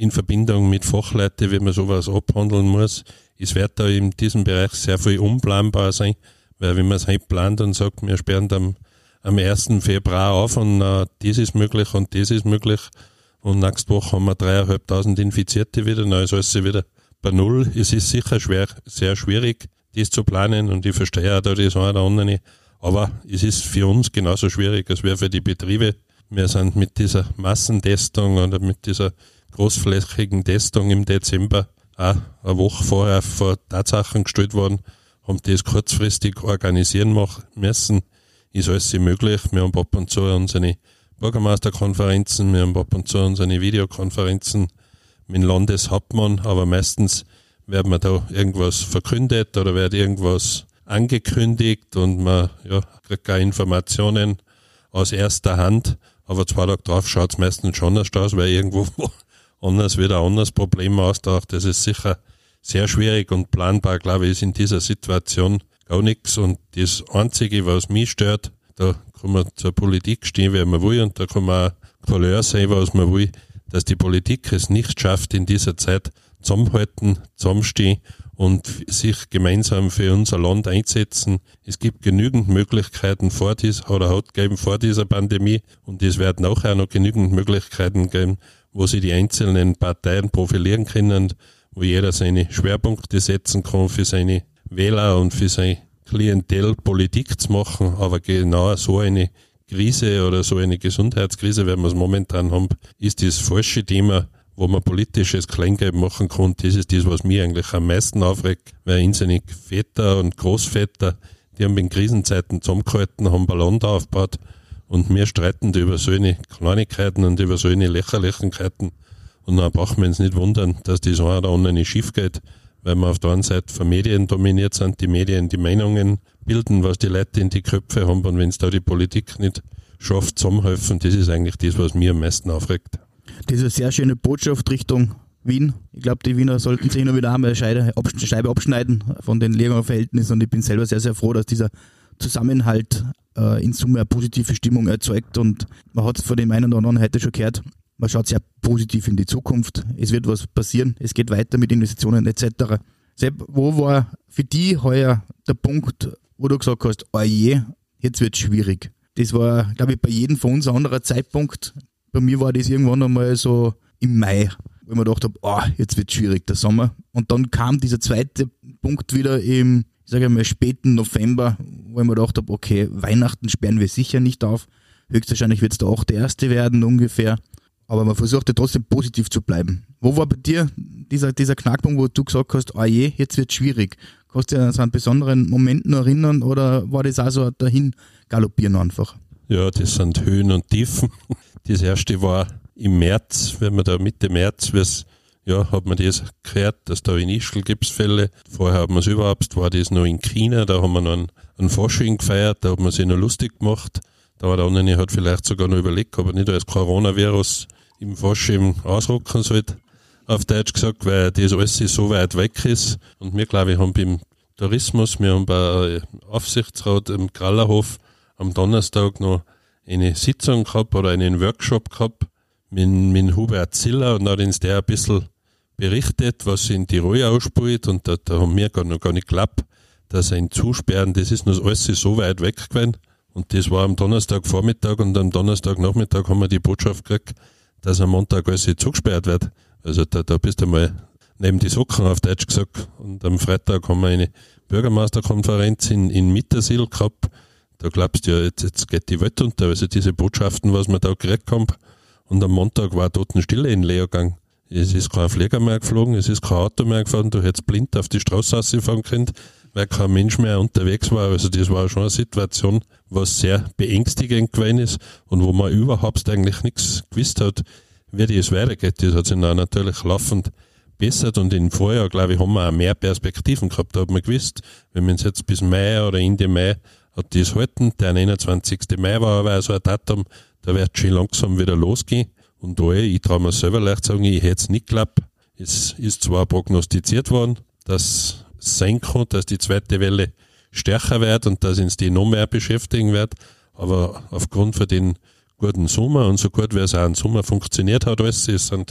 in Verbindung mit Fachleuten, wie man sowas abhandeln muss. Es wird da in diesem Bereich sehr viel unplanbar sein, weil wenn man es heute plant und sagt, wir sperren am, am ersten Februar auf und uh, das ist möglich und das ist möglich und nächste Woche haben wir dreieinhalbtausend Infizierte wieder, dann ist alles wieder bei Null. Es ist sicher schwer, sehr schwierig, das zu planen und ich verstehe auch da das eine oder andere, aber es ist für uns genauso schwierig als wäre für die Betriebe. Wir sind mit dieser Massentestung oder mit dieser großflächigen Testung im Dezember auch eine Woche vorher vor Tatsachen gestellt worden, haben das kurzfristig organisieren müssen. Ist alles möglich. Wir haben ab und zu unsere Bürgermeisterkonferenzen, wir haben ab und zu unsere Videokonferenzen mit dem Landeshauptmann, aber meistens wird man da irgendwas verkündet oder wird irgendwas angekündigt und man ja, kriegt auch Informationen aus erster Hand, aber zwei Tage drauf schaut es meistens schon anders aus, weil irgendwo anders wieder ein anderes Problem austaucht. Das ist sicher sehr schwierig und planbar, glaube ich, ist in dieser Situation gar nichts. Und das Einzige, was mich stört, da kann man zur Politik stehen, wie man will, und da kann man auch Couleur sehen, was man will, dass die Politik es nicht schafft, in dieser Zeit zusammenhalten, zusammenstehen und sich gemeinsam für unser Land einsetzen. Es gibt genügend Möglichkeiten vor dieser, oder hat gegeben vor dieser Pandemie, und es wird nachher noch genügend Möglichkeiten geben, wo sich die einzelnen Parteien profilieren können, wo jeder seine Schwerpunkte setzen kann für seine Wähler und für sein Klientel Politik zu machen. Aber genau so eine Krise oder so eine Gesundheitskrise, wenn wir es momentan haben, ist das falsche Thema, wo man politisches Kleingeld machen kann. Das ist das, was mich eigentlich am meisten aufregt, weil unsere Väter und Großväter, die haben in Krisenzeiten zusammengehalten, haben ein Land aufgebaut, und wir streiten über solche Kleinigkeiten und über solche Lächerlichkeiten. Und dann brauchen wir uns nicht wundern, dass das eine oder andere nicht schief geht, weil wir auf der einen Seite von Medien dominiert sind, die Medien die Meinungen bilden, was die Leute in die Köpfe haben, und wenn es da die Politik nicht schafft, zusammenhelfen, das ist eigentlich das, was mir am meisten aufregt. Das ist eine sehr schöne Botschaft Richtung Wien. Ich glaube, die Wiener sollten sich immer wieder einmal eine Scheibe abschneiden von den Lehrganger Verhältnissen, und ich bin selber sehr, sehr froh, dass dieser Zusammenhalt äh, in Summe eine positive Stimmung erzeugt, und man hat es von dem einen oder anderen heute schon gehört, man schaut sehr positiv in die Zukunft, es wird was passieren, es geht weiter mit Investitionen et cetera. Sepp, wo war für dich heuer der Punkt, wo du gesagt hast, oh je, jetzt wird es schwierig? Das war, glaube ich, bei jedem von uns ein anderer Zeitpunkt. Bei mir war das irgendwann einmal so im Mai, wo ich mir gedacht habe, oh, jetzt wird es schwierig, der Sommer. Und dann kam dieser zweite Punkt wieder im, ich sage mal, späten November, wo ich mir gedacht habe, okay, Weihnachten sperren wir sicher nicht auf. Höchstwahrscheinlich wird es da auch der erste werden ungefähr. Aber man versuchte trotzdem positiv zu bleiben. Wo war bei dir dieser, dieser Knackpunkt, wo du gesagt hast, oh je, jetzt wird es schwierig? Kannst du dich an so einen besonderen Moment noch erinnern, oder war das auch so ein dahin galoppieren einfach? Ja, das sind Höhen und Tiefen. Das erste war im März, wenn man da Mitte März, ja, hat man das gehört, dass da in Ischgl gibt es Fälle. Vorher hat man es überhaupt, war das noch in China, da haben wir noch einen, einen Fasching gefeiert, da hat man sich noch lustig gemacht. Da war der andere, hat vielleicht sogar noch überlegt, ob er nicht als Coronavirus im Fasching ausrocken sollte, auf Deutsch gesagt, weil das alles so weit weg ist. Und wir, glaube ich, haben beim Tourismus, wir haben bei Aufsichtsrat im Krallerhof am Donnerstag noch eine Sitzung gehabt oder einen Workshop gehabt mit, mit Hubert Ziller, und da hat uns der ein bisschen berichtet, was in Tirol ausspielt, und da, da haben wir gar noch gar nicht geglaubt, dass ein Zusperren, das ist noch alles so weit weg gewesen. Und das war am Donnerstagvormittag, und am Donnerstagnachmittag haben wir die Botschaft gekriegt, dass am Montag alles zugesperrt wird. Also da, da bist du mal neben die Socken, auf Deutsch gesagt. Und am Freitag haben wir eine Bürgermeisterkonferenz in, in Mittersill gehabt. Da glaubst du ja, jetzt, jetzt geht die Welt unter. Also diese Botschaften, was wir da gekriegt haben. Und am Montag war Totenstille in Leergang. Es ist kein Flieger mehr geflogen, es ist kein Auto mehr gefahren, du hättest blind auf die Straße rausfahren können, weil kein Mensch mehr unterwegs war. Also das war schon eine Situation, was sehr beängstigend gewesen ist und wo man überhaupt eigentlich nichts gewusst hat, wie das weitergeht. Das hat sich dann natürlich laufend bessert, und im Vorjahr, glaube ich, haben wir auch mehr Perspektiven gehabt. Da hat man gewusst, wenn wir uns jetzt bis Mai oder Ende Mai hat das halten, der einundzwanzigsten Mai war aber so ein Datum, da wird es schon langsam wieder losgehen. Und da, ich traue mir selber leicht sagen, ich hätte es nicht geglaubt. Es ist zwar prognostiziert worden, dass es sein kann, dass die zweite Welle stärker wird und dass uns die noch mehr beschäftigen wird, aber aufgrund von den guten Sommer und so gut wie es auch im Sommer funktioniert hat, alles, es sind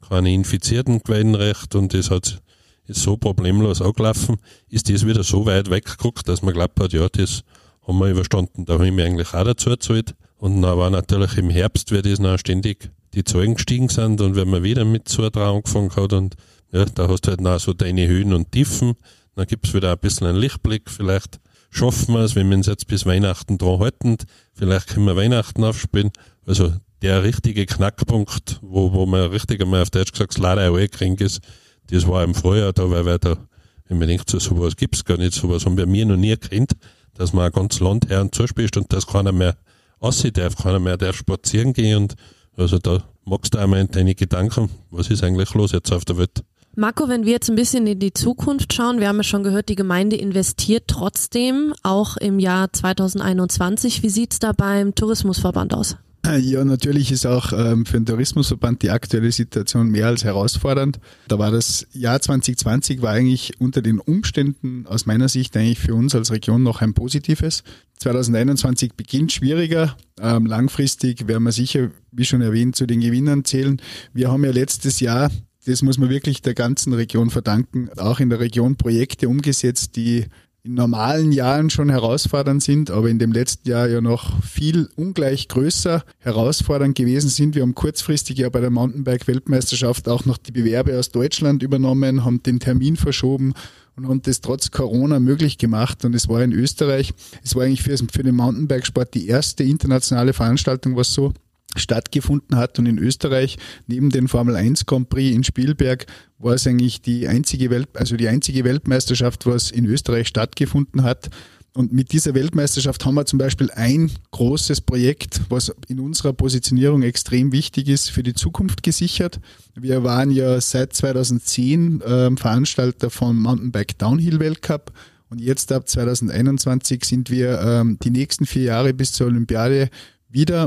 keine Infizierten gewesen recht und das hat ist so problemlos angelaufen, ist das wieder so weit weggeguckt, dass man glaubt hat, ja, das haben wir überstanden. Da habe ich mir eigentlich auch dazu gezahlt. Und dann war natürlich im Herbst, wie das noch ständig die Zahlen gestiegen sind und wenn man wieder mit Zutrauen angefangen hat und ja, da hast du halt noch so deine Höhen und Tiefen, dann gibt's wieder ein bisschen einen Lichtblick, vielleicht schaffen wir es, wenn wir uns jetzt bis Weihnachten dran halten, vielleicht können wir Weihnachten aufspielen. Also der richtige Knackpunkt, wo, wo man richtig einmal auf Deutsch gesagt leider auch gekriegt ist, das war im Frühjahr da, weil wir da, wenn man denkt, so sowas gibt's gar nicht, sowas haben wir mir noch nie gekannt, dass man ein ganzes Land her und zuspielt und dass keiner mehr aussehen darf, keiner mehr darf spazieren gehen und also da magst du einmal in deine Gedanken, was ist eigentlich los jetzt auf der Welt? Marco, wenn wir jetzt ein bisschen in die Zukunft schauen, wir haben ja schon gehört, die Gemeinde investiert trotzdem, auch im Jahr zweitausendeinundzwanzig. Wie sieht's da beim Tourismusverband aus? Ja, natürlich ist auch ähm, für den Tourismusverband die aktuelle Situation mehr als herausfordernd. Da war das Jahr zwanzig zwanzig war eigentlich unter den Umständen aus meiner Sicht eigentlich für uns als Region noch ein positives. zweitausendeinundzwanzig beginnt schwieriger. Ähm, langfristig werden wir sicher, wie schon erwähnt, zu den Gewinnern zählen. Wir haben ja letztes Jahr, das muss man wirklich der ganzen Region verdanken, auch in der Region Projekte umgesetzt, die in normalen Jahren schon herausfordernd sind, aber in dem letzten Jahr ja noch viel ungleich größer herausfordernd gewesen sind. Wir haben kurzfristig ja bei der Mountainbike-Weltmeisterschaft auch noch die Bewerbe aus Deutschland übernommen, haben den Termin verschoben und haben das trotz Corona möglich gemacht. Und es war in Österreich, es war eigentlich für, für den Mountainbikesport die erste internationale Veranstaltung, was so stattgefunden hat, und in Österreich neben den Formel eins Grand Prix in Spielberg war es eigentlich die einzige Welt, also die einzige Weltmeisterschaft, was in Österreich stattgefunden hat. Und mit dieser Weltmeisterschaft haben wir zum Beispiel ein großes Projekt, was in unserer Positionierung extrem wichtig ist, für die Zukunft gesichert. Wir waren ja seit zweitausendzehn äh, Veranstalter vom Mountainbike Downhill Weltcup. Und jetzt ab zweitausendeinundzwanzig sind wir ähm, die nächsten vier Jahre bis zur Olympiade wieder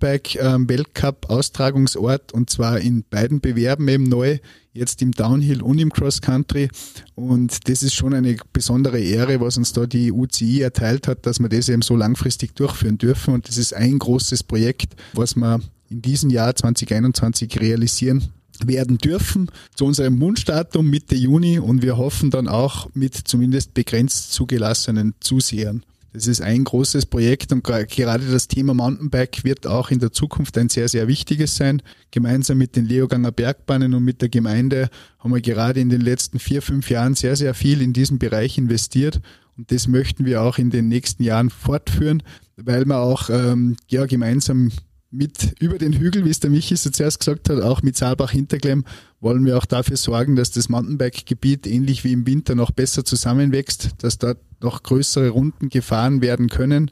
Mountainbike-Weltcup-Austragungsort, und zwar in beiden Bewerben eben neu, jetzt im Downhill und im Cross-Country. Und das ist schon eine besondere Ehre, was uns da die U C I erteilt hat, dass wir das eben so langfristig durchführen dürfen. Und das ist ein großes Projekt, was wir in diesem Jahr zwanzig einundzwanzig realisieren werden dürfen, zu unserem Wunschdatum Mitte Juni, und wir hoffen dann auch mit zumindest begrenzt zugelassenen Zusehern. Das ist ein großes Projekt, und gerade das Thema Mountainbike wird auch in der Zukunft ein sehr, sehr wichtiges sein. Gemeinsam mit den Leoganger Bergbahnen und mit der Gemeinde haben wir gerade in den letzten vier, fünf Jahren sehr, sehr viel in diesen Bereich investiert, und das möchten wir auch in den nächsten Jahren fortführen, weil wir auch ähm, ja, gemeinsam mit über den Hügel, wie es der Michi so zuerst gesagt hat, auch mit Saalbach-Hinterklemm, wollen wir auch dafür sorgen, dass das Mountainbike-Gebiet ähnlich wie im Winter noch besser zusammenwächst, dass dort noch größere Runden gefahren werden können.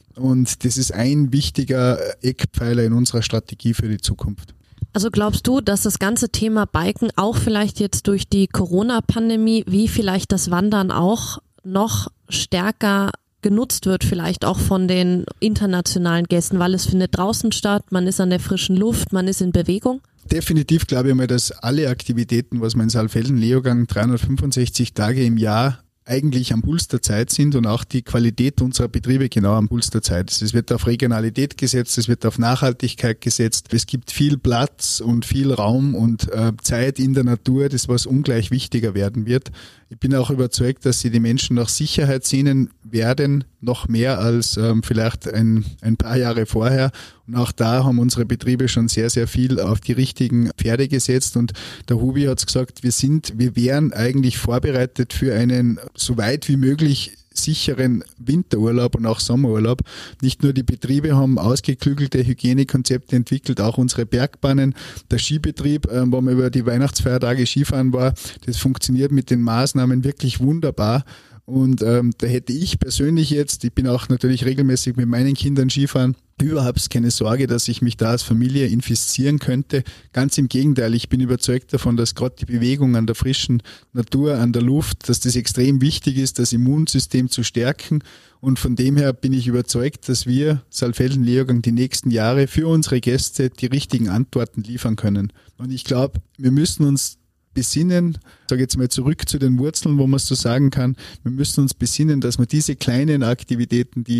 Und das ist ein wichtiger Eckpfeiler in unserer Strategie für die Zukunft. Also glaubst du, dass das ganze Thema Biken auch vielleicht jetzt durch die Corona-Pandemie, wie vielleicht das Wandern auch, noch stärker genutzt wird, vielleicht auch von den internationalen Gästen, weil es findet draußen statt, man ist an der frischen Luft, man ist in Bewegung? Definitiv glaube ich mal, dass alle Aktivitäten, was man in Saalfelden-Leogang dreihundertfünfundsechzig Tage im Jahr eigentlich am Puls der Zeit sind, und auch die Qualität unserer Betriebe genau am Puls der Zeit. Es wird auf Regionalität gesetzt, es wird auf Nachhaltigkeit gesetzt. Es gibt viel Platz und viel Raum und äh, Zeit in der Natur, das was ungleich wichtiger werden wird. Ich bin auch überzeugt, dass sie die Menschen nach Sicherheit sehnen werden, noch mehr als ähm, vielleicht ein, ein paar Jahre vorher. Und auch da haben unsere Betriebe schon sehr, sehr viel auf die richtigen Pferde gesetzt. Und der Hubi hat es gesagt, wir sind, wir wären eigentlich vorbereitet für einen so weit wie möglich sicheren Winterurlaub und auch Sommerurlaub. Nicht nur die Betriebe haben ausgeklügelte Hygienekonzepte entwickelt, auch unsere Bergbahnen, der Skibetrieb, äh, wo man über die Weihnachtsfeiertage Skifahren war, das funktioniert mit den Maßnahmen wirklich wunderbar. Und ähm, da hätte ich persönlich jetzt, ich bin auch natürlich regelmäßig mit meinen Kindern Skifahren, überhaupt keine Sorge, dass ich mich da als Familie infizieren könnte. Ganz im Gegenteil, ich bin überzeugt davon, dass gerade die Bewegung an der frischen Natur, an der Luft, dass das extrem wichtig ist, das Immunsystem zu stärken. Und von dem her bin ich überzeugt, dass wir Saalfelden-Leogang die nächsten Jahre für unsere Gäste die richtigen Antworten liefern können. Und ich glaube, wir müssen uns besinnen, ich sage jetzt mal zurück zu den Wurzeln, wo man es so sagen kann, wir müssen uns besinnen, dass wir diese kleinen Aktivitäten, die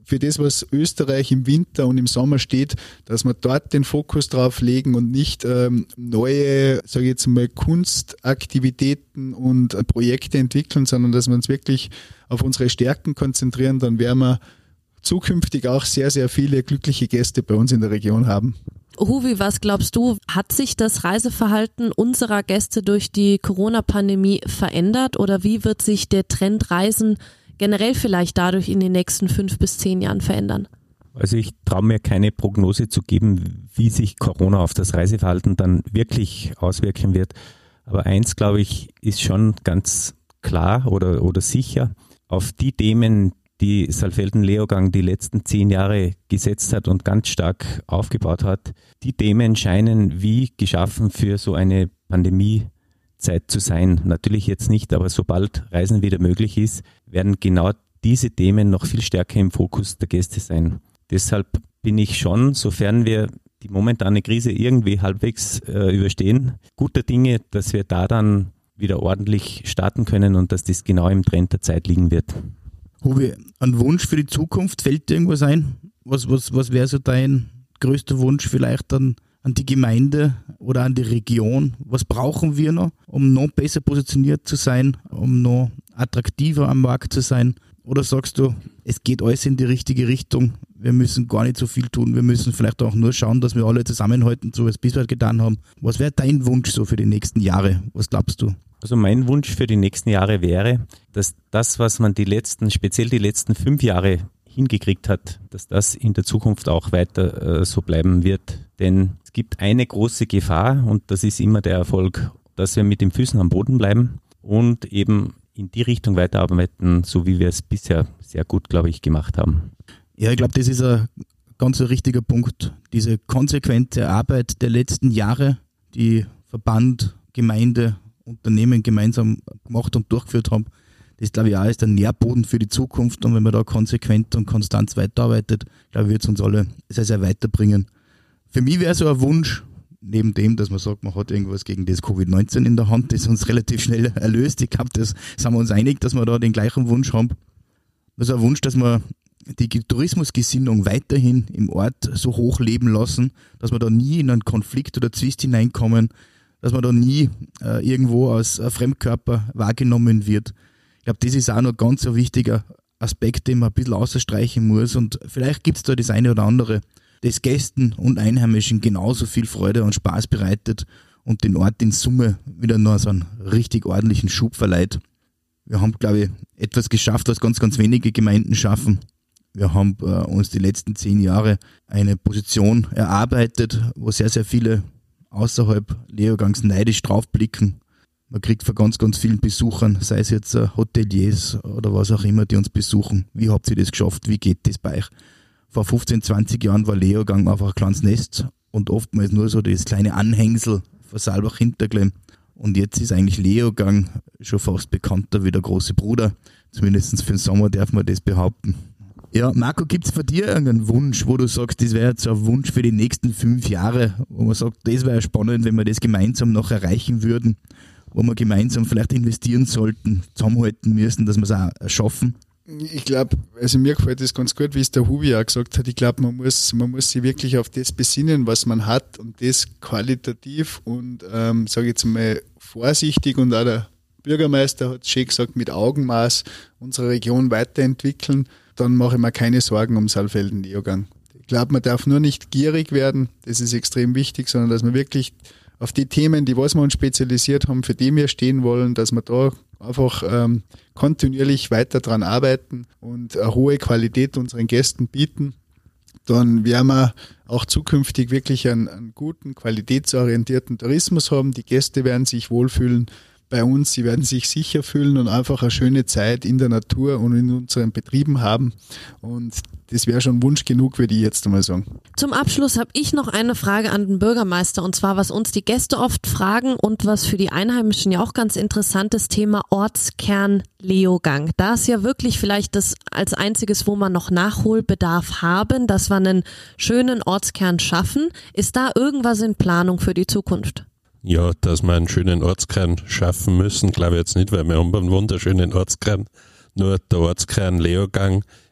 für das, was Österreich im Winter und im Sommer steht, dass wir dort den Fokus drauf legen und nicht ähm, neue, sage ich jetzt mal, Kunstaktivitäten und äh, Projekte entwickeln, sondern dass wir uns wirklich auf unsere Stärken konzentrieren, dann werden wir zukünftig auch sehr, sehr viele glückliche Gäste bei uns in der Region haben. Huwi, was glaubst du, hat sich das Reiseverhalten unserer Gäste durch die Corona-Pandemie verändert oder wie wird sich der Trend Reisen generell vielleicht dadurch in den nächsten fünf bis zehn Jahren verändern? Also ich traue mir keine Prognose zu geben, wie sich Corona auf das Reiseverhalten dann wirklich auswirken wird. Aber eins, glaube ich, ist schon ganz klar oder, oder sicher, auf die Themen, die Saalfelden-Leogang die letzten zehn Jahre gesetzt hat und ganz stark aufgebaut hat, die Themen scheinen wie geschaffen für so eine Pandemiezeit zu sein. Natürlich jetzt nicht, aber sobald Reisen wieder möglich ist, werden genau diese Themen noch viel stärker im Fokus der Gäste sein. Deshalb bin ich schon, sofern wir die momentane Krise irgendwie halbwegs äh, überstehen, guter Dinge, dass wir da dann wieder ordentlich starten können und dass das genau im Trend der Zeit liegen wird. Huwi, ein Wunsch für die Zukunft, fällt dir irgendwas ein? Was, was, was wäre so dein größter Wunsch vielleicht an, an die Gemeinde oder an die Region? Was brauchen wir noch, um noch besser positioniert zu sein, um noch attraktiver am Markt zu sein? Oder sagst du, es geht alles in die richtige Richtung, wir müssen gar nicht so viel tun, wir müssen vielleicht auch nur schauen, dass wir alle zusammenhalten, so wie wir es bisher getan haben. Was wäre dein Wunsch so für die nächsten Jahre? Was glaubst du? Also mein Wunsch für die nächsten Jahre wäre, dass das, was man die letzten, speziell die letzten fünf Jahre hingekriegt hat, dass das in der Zukunft auch weiter äh, so bleiben wird. Denn es gibt eine große Gefahr und das ist immer der Erfolg, dass wir mit den Füßen am Boden bleiben und eben in die Richtung weiterarbeiten, so wie wir es bisher sehr gut, glaube ich, gemacht haben. Ja, ich glaube, das ist ein ganz ein richtiger Punkt. Diese konsequente Arbeit der letzten Jahre, die Verband, Gemeinde, Unternehmen gemeinsam gemacht und durchgeführt haben, das glaube ich auch ist der Nährboden für die Zukunft und wenn man da konsequent und konstant weiterarbeitet, glaube ich, wird es uns alle sehr, sehr weiterbringen. Für mich wäre so ein Wunsch, neben dem, dass man sagt, man hat irgendwas gegen das Covid neunzehn in der Hand, das uns relativ schnell erlöst, ich glaube, das sind wir uns einig, dass wir da den gleichen Wunsch haben. Das ist ein Wunsch, dass wir die Tourismusgesinnung weiterhin im Ort so hoch leben lassen, dass wir da nie in einen Konflikt oder Zwist hineinkommen, dass man da nie äh, irgendwo als äh, Fremdkörper wahrgenommen wird. Ich glaube, das ist auch noch ganz ein wichtiger Aspekt, den man ein bisschen ausstreichen muss und vielleicht gibt es da das eine oder andere, das Gästen und Einheimischen genauso viel Freude und Spaß bereitet und den Ort in Summe wieder nur so einen richtig ordentlichen Schub verleiht. Wir haben, glaube ich, etwas geschafft, was ganz, ganz wenige Gemeinden schaffen. Wir haben äh, uns die letzten zehn Jahre eine Position erarbeitet, wo sehr, sehr viele außerhalb Leogangs neidisch draufblicken. Man kriegt von ganz, ganz vielen Besuchern, sei es jetzt uh, Hoteliers oder was auch immer, die uns besuchen. Wie habt ihr das geschafft? Wie geht das bei euch? Vor fünfzehn, zwanzig Jahren war Leogang einfach ein kleines Nest und oftmals nur so das kleine Anhängsel von Saalbach Hinterglemm. Und jetzt ist eigentlich Leogang schon fast bekannter wie der große Bruder. Zumindest für den Sommer darf man das behaupten. Ja, Marco, gibt es bei dir irgendeinen Wunsch, wo du sagst, das wäre jetzt so ein Wunsch für die nächsten fünf Jahre, wo man sagt, das wäre spannend, wenn wir das gemeinsam noch erreichen würden, wo wir gemeinsam vielleicht investieren sollten, zusammenhalten müssen, dass wir es auch schaffen? Ich glaube, also mir gefällt das ganz gut, wie es der Huwi auch gesagt hat. Ich glaube, man muss, man muss sich wirklich auf das besinnen, was man hat und das qualitativ und, ähm, sage ich jetzt mal, vorsichtig und auch der Bürgermeister hat es schön gesagt, mit Augenmaß unsere Region weiterentwickeln. Dann mache ich mir keine Sorgen um Saalfelden-Leogang. Ich glaube, man darf nur nicht gierig werden, das ist extrem wichtig, sondern dass man wirklich auf die Themen, die was wir uns spezialisiert haben, für die wir stehen wollen, dass wir da einfach ähm, kontinuierlich weiter dran arbeiten und eine hohe Qualität unseren Gästen bieten. Dann werden wir auch zukünftig wirklich einen, einen guten, qualitätsorientierten Tourismus haben. Die Gäste werden sich wohlfühlen bei uns, sie werden sich sicher fühlen und einfach eine schöne Zeit in der Natur und in unseren Betrieben haben. Und das wäre schon Wunsch genug, würde ich jetzt einmal sagen. Zum Abschluss habe ich noch eine Frage an den Bürgermeister und zwar, was uns die Gäste oft fragen und was für die Einheimischen ja auch ganz interessant ist, Thema Ortskern Leogang. Da ist ja wirklich vielleicht das als einziges, wo wir noch Nachholbedarf haben, dass wir einen schönen Ortskern schaffen. Ist da irgendwas in Planung für die Zukunft? Ja, dass wir einen schönen Ortskern schaffen müssen, glaube ich jetzt nicht, weil wir haben einen wunderschönen Ortskern. Nur der Ortskern Leogang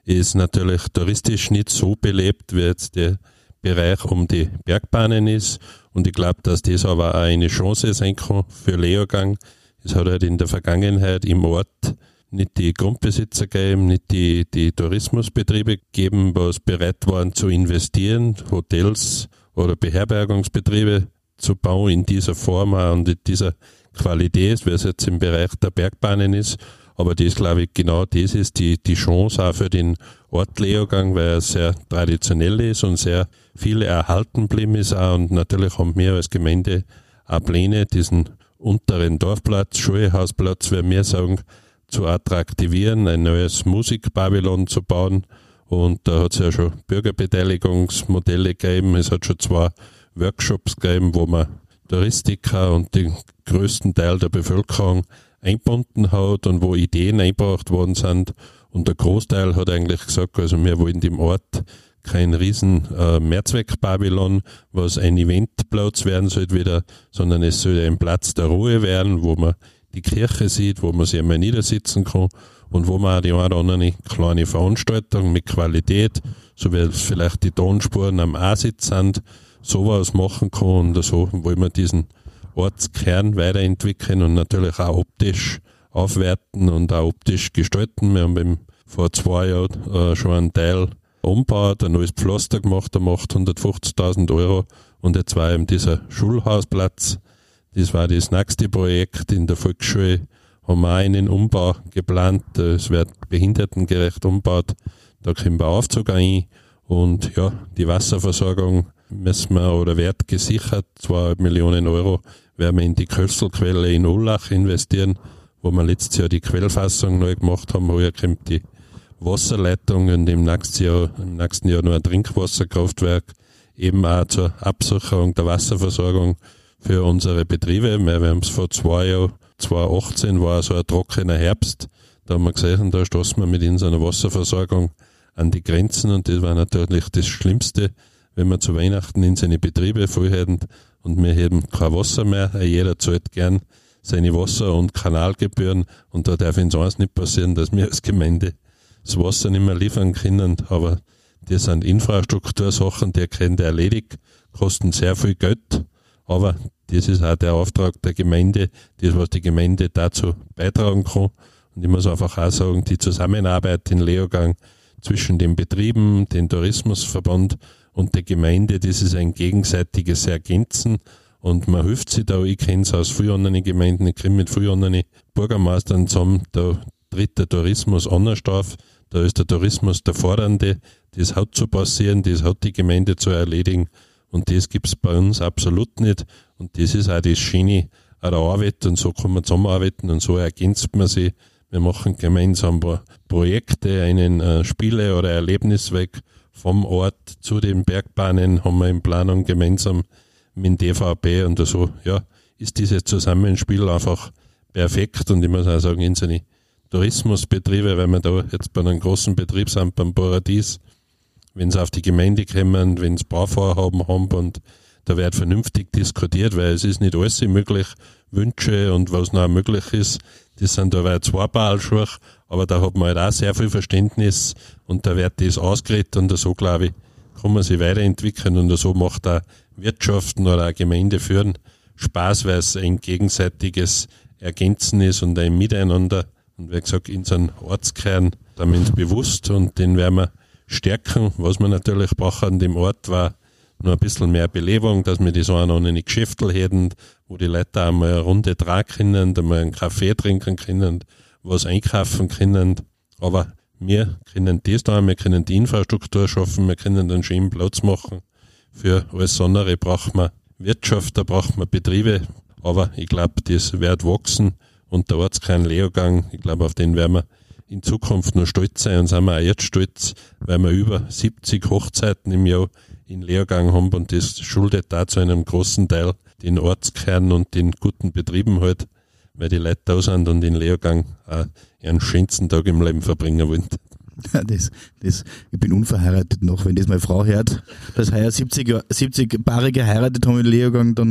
ist natürlich touristisch nicht so belebt, wie jetzt der Bereich um die Bergbahnen ist. Und ich glaube, dass das aber auch eine Chance sein kann für Leogang. Es hat halt in der Vergangenheit im Ort nicht die Grundbesitzer gegeben, nicht die, die Tourismusbetriebe gegeben, was bereit waren zu investieren, Hotels oder Beherbergungsbetriebe zu bauen in dieser Form und in dieser Qualität, wie es jetzt im Bereich der Bergbahnen ist. Aber das, glaube ich, genau das ist die, die Chance auch für den Ort Leogang, weil er sehr traditionell ist und sehr viel erhalten geblieben ist auch. Und natürlich haben wir als Gemeinde auch Pläne, diesen unteren Dorfplatz, Schulhausplatz, wie wir sagen, zu attraktivieren, ein neues Musikpavillon zu bauen. Und da hat es ja schon Bürgerbeteiligungsmodelle gegeben. Es hat schon zwei Workshops gegeben, wo man Touristiker und den größten Teil der Bevölkerung eingebunden hat und wo Ideen eingebracht worden sind. Und der Großteil hat eigentlich gesagt, also wir wollen im Ort kein riesen äh, Mehrzweckpavillon, was ein Eventplatz werden sollte wieder, sondern es soll ein Platz der Ruhe werden, wo man die Kirche sieht, wo man sich einmal niedersitzen kann und wo man auch die eine oder andere kleine Veranstaltung mit Qualität, so wie vielleicht die Tonspuren am A-Sitz sind, sowas machen kann. Und so wollen wir diesen Ortskern weiterentwickeln und natürlich auch optisch aufwerten und auch optisch gestalten. Wir haben eben vor zwei Jahren äh, schon einen Teil umgebaut, ein neues Pflaster gemacht, der macht hundertfünfzigtausend Euro und jetzt war eben dieser Schulhausplatz. Das war das nächste Projekt in der Volksschule. Haben wir auch einen Umbau geplant. Es wird behindertengerecht umgebaut. Da kommen wir Aufzug ein. Und ja, die Wasserversorgung müssen wir oder wird gesichert. zweieinhalb Millionen Euro werden wir in die Kösselquelle in Ullach investieren, wo wir letztes Jahr die Quellfassung neu gemacht haben. Heuer kommt die Wasserleitung und im nächsten Jahr, im nächsten Jahr noch ein Trinkwasserkraftwerk, eben auch zur Absicherung der Wasserversorgung für unsere Betriebe. Wir haben es vor zwei Jahren, zweitausendachtzehn war so ein trockener Herbst. Da haben wir gesehen, da stoßen wir mit unserer Wasserversorgung an die Grenzen und das war natürlich das Schlimmste, wenn wir zu Weihnachten in seine Betriebe voll hätten und wir hätten kein Wasser mehr. Jeder zahlt gern seine Wasser- und Kanalgebühren und da darf uns eins nicht passieren, dass wir als Gemeinde das Wasser nicht mehr liefern können, aber das sind Infrastruktursachen, die können erledigt, kosten sehr viel Geld, aber das ist auch der Auftrag der Gemeinde, das, was die Gemeinde dazu beitragen kann. Und ich muss einfach auch sagen, die Zusammenarbeit in Leogang zwischen den Betrieben, den Tourismusverband und der Gemeinde, das ist ein gegenseitiges Ergänzen und man hilft sich da. Ich kenne es aus vielen anderen Gemeinden, ich komme mit vielen anderen Bürgermeistern zusammen, da tritt der Tourismus anders auf, da ist der Tourismus der Fordernde, das hat zu passieren, das hat die Gemeinde zu erledigen und das gibt's bei uns absolut nicht und das ist auch das Schöne an der Arbeit und so kann man zusammenarbeiten und so ergänzt man sich. Wir machen gemeinsam Projekte, einen äh, Spiele- oder Erlebnisweg vom Ort zu den Bergbahnen haben wir in Planung gemeinsam mit dem D V B und so, ja, ist dieses Zusammenspiel einfach perfekt und ich muss auch sagen, in seine Tourismusbetriebe, weil wir da jetzt bei einem großen Betrieb sind, beim Paradies, wenn sie auf die Gemeinde kommen, wenn sie Bauvorhaben haben und da wird vernünftig diskutiert, weil es ist nicht alles möglich, Wünsche und was noch möglich ist, das sind da zwei Ballschuhe, aber da hat man halt auch sehr viel Verständnis und da wird das ausgeredet und so, glaube ich, kann man sich weiterentwickeln und so macht auch Wirtschaften oder auch Gemeinde führen Spaß, weil es ein gegenseitiges Ergänzen ist und ein Miteinander. Und wie gesagt, in so einem Ortskern sind wir uns bewusst und den werden wir stärken. Was wir natürlich brauchen an dem Ort war noch ein bisschen mehr Belebung, dass wir die so eine andere Geschäftel hätten, wo die Leute einmal eine Runde tragen können, einmal einen Kaffee trinken können, was einkaufen können. Aber wir können das da, wir können die Infrastruktur schaffen, wir können einen schönen Platz machen. Für alles andere braucht man Wirtschaft, da braucht man Betriebe. Aber ich glaube, das wird wachsen und der Ortskern Leogang, ich glaube, auf den werden wir in Zukunft noch stolz sein und sind wir auch jetzt stolz, weil wir über siebzig Hochzeiten im Jahr in Leogang haben und das schuldet da zu einem großen Teil den Ortskern und den guten Betrieben halt, weil die Leute da sind und in Leogang auch ihren schönsten Tag im Leben verbringen wollen. Ja, das, das, ich bin unverheiratet noch, wenn das meine Frau hört, dass heuer siebzig, siebzig Paare geheiratet haben in Leogang, dann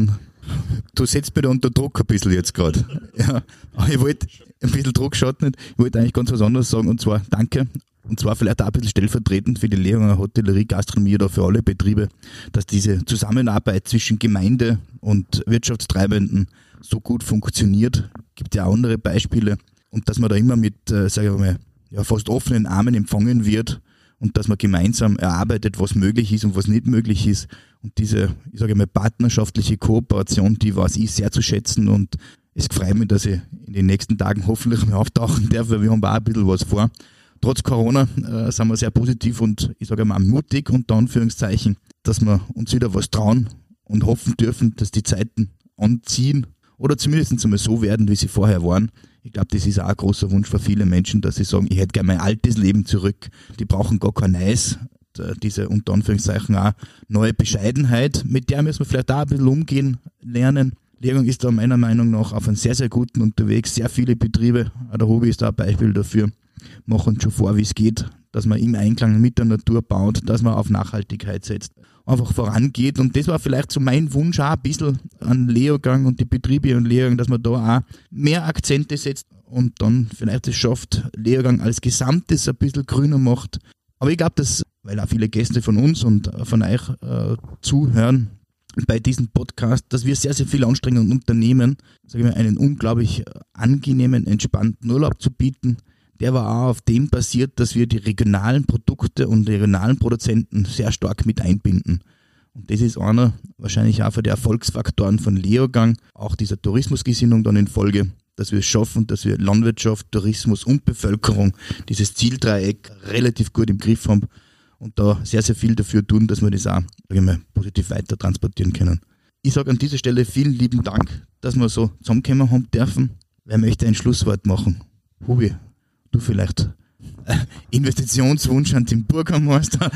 Du setzt mich da unter Druck ein bisschen jetzt gerade. Ja, aber ich wollte, ein bisschen Druck schaut nicht, ich wollte eigentlich ganz was anderes sagen, und zwar danke. Und zwar vielleicht auch ein bisschen stellvertretend für die Lehrganger Hotellerie, Gastronomie oder für alle Betriebe, dass diese Zusammenarbeit zwischen Gemeinde und Wirtschaftstreibenden so gut funktioniert. Gibt ja auch andere Beispiele. Und dass man da immer mit, äh, sage ich mal, ja, fast offenen Armen empfangen wird und dass man gemeinsam erarbeitet, was möglich ist und was nicht möglich ist. Und diese, ich sage mal, partnerschaftliche Kooperation, die weiß ich sehr zu schätzen, und es freut mich, dass ich in den nächsten Tagen hoffentlich mal auftauchen darf, weil wir haben auch ein bisschen was vor. Trotz Corona äh, sind wir sehr positiv und ich sage mal mutig, unter Anführungszeichen, dass wir uns wieder was trauen und hoffen dürfen, dass die Zeiten anziehen oder zumindest einmal so werden, wie sie vorher waren. Ich glaube, das ist auch ein großer Wunsch für viele Menschen, dass sie sagen, ich hätte gerne mein altes Leben zurück. Die brauchen gar kein Neues. Diese unter Anführungszeichen auch neue Bescheidenheit, mit der müssen wir vielleicht auch ein bisschen umgehen lernen. Lehrgang ist da meiner Meinung nach auf einem sehr, sehr guten unterwegs. Sehr viele Betriebe, auch der Hobby ist da ein Beispiel dafür, machen schon vor, wie es geht, dass man im Einklang mit der Natur baut, dass man auf Nachhaltigkeit setzt, einfach vorangeht. Und das war vielleicht so mein Wunsch auch ein bisschen an Lehrgang und die Betriebe und Lehrgang, dass man da auch mehr Akzente setzt und dann vielleicht es schafft, Lehrgang als Gesamtes ein bisschen grüner macht. Aber ich glaube, dass, weil auch viele Gäste von uns und von euch äh, zuhören bei diesem Podcast, dass wir sehr, sehr viel Anstrengungen unternehmen, sage ich mal, einen unglaublich angenehmen, entspannten Urlaub zu bieten. Der war auch auf dem basiert, dass wir die regionalen Produkte und die regionalen Produzenten sehr stark mit einbinden. Und das ist einer wahrscheinlich auch für die Erfolgsfaktoren von Lehrgang, auch dieser Tourismusgesinnung dann in Folge, dass wir es schaffen, dass wir Landwirtschaft, Tourismus und Bevölkerung, dieses Zieldreieck relativ gut im Griff haben und da sehr, sehr viel dafür tun, dass wir das auch, sag ich mal, positiv weiter transportieren können. Ich sage an dieser Stelle vielen lieben Dank, dass wir so zusammenkommen haben dürfen. Wer möchte ein Schlusswort machen? Hubi, du vielleicht. Äh, Investitionswunsch an den Bürgermeister.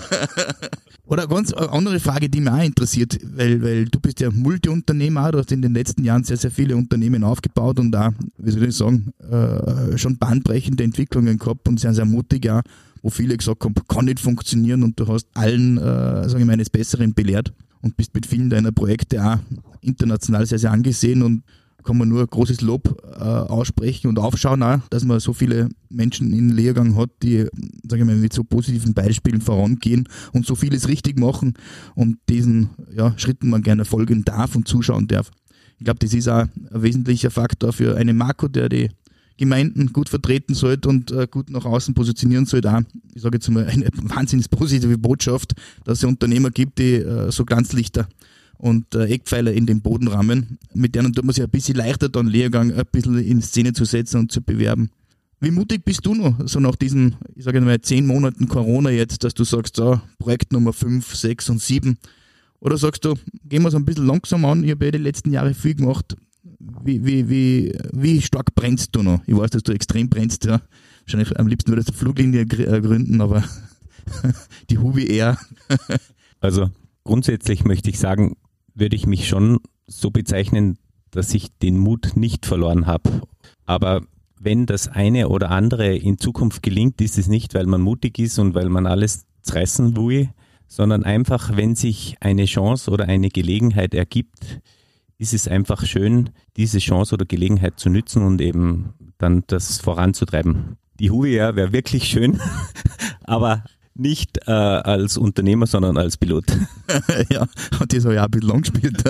Oder eine ganz andere Frage, die mich auch interessiert, weil, weil du bist ja Multiunternehmer, du hast in den letzten Jahren sehr, sehr viele Unternehmen aufgebaut und auch, wie soll ich sagen, äh, schon bahnbrechende Entwicklungen gehabt und sehr, sehr mutig auch, wo viele gesagt haben, kann nicht funktionieren, und du hast allen, äh, sage ich mal, eines Besseren belehrt und bist mit vielen deiner Projekte auch international sehr, sehr angesehen, und kann man nur großes Lob äh, aussprechen und aufschauen auch, dass man so viele Menschen in Lehrgang hat, die, sage ich mal, mit so positiven Beispielen vorangehen und so vieles richtig machen und diesen ja, Schritten man gerne folgen darf und zuschauen darf. Ich glaube, das ist auch ein wesentlicher Faktor für einen Marco, der die Gemeinden gut vertreten sollte und äh, gut nach außen positionieren sollte. Auch, ich sage jetzt mal, eine wahnsinnig positive Botschaft, dass es Unternehmer gibt, die äh, so Glanzlichter und äh, Eckpfeiler in den Boden rammen. Mit denen tut man sich ein bisschen leichter, dann Lehrgang ein bisschen in Szene zu setzen und zu bewerben. Wie mutig bist du noch, so nach diesen, ich sage mal, zehn Monaten Corona jetzt, dass du sagst, so, Projekt Nummer fünf, sechs und sieben? Oder sagst du, gehen wir es ein bisschen langsam an, ich habe ja die letzten Jahre viel gemacht. Wie, wie, wie, wie stark brennst du noch? Ich weiß, dass du extrem brennst, ja. Wahrscheinlich am liebsten würdest du Fluglinie gründen, aber die Hubi eher. Also grundsätzlich möchte ich sagen, würde ich mich schon so bezeichnen, dass ich den Mut nicht verloren habe. Aber wenn das eine oder andere in Zukunft gelingt, ist es nicht, weil man mutig ist und weil man alles zerreißen will, sondern einfach, wenn sich eine Chance oder eine Gelegenheit ergibt, ist es einfach schön, diese Chance oder Gelegenheit zu nützen und eben dann das voranzutreiben. Die Hubi ja, wäre wirklich schön, aber nicht äh, als Unternehmer, sondern als Pilot. Ja, und das habe ich auch ein bisschen lang gespielt.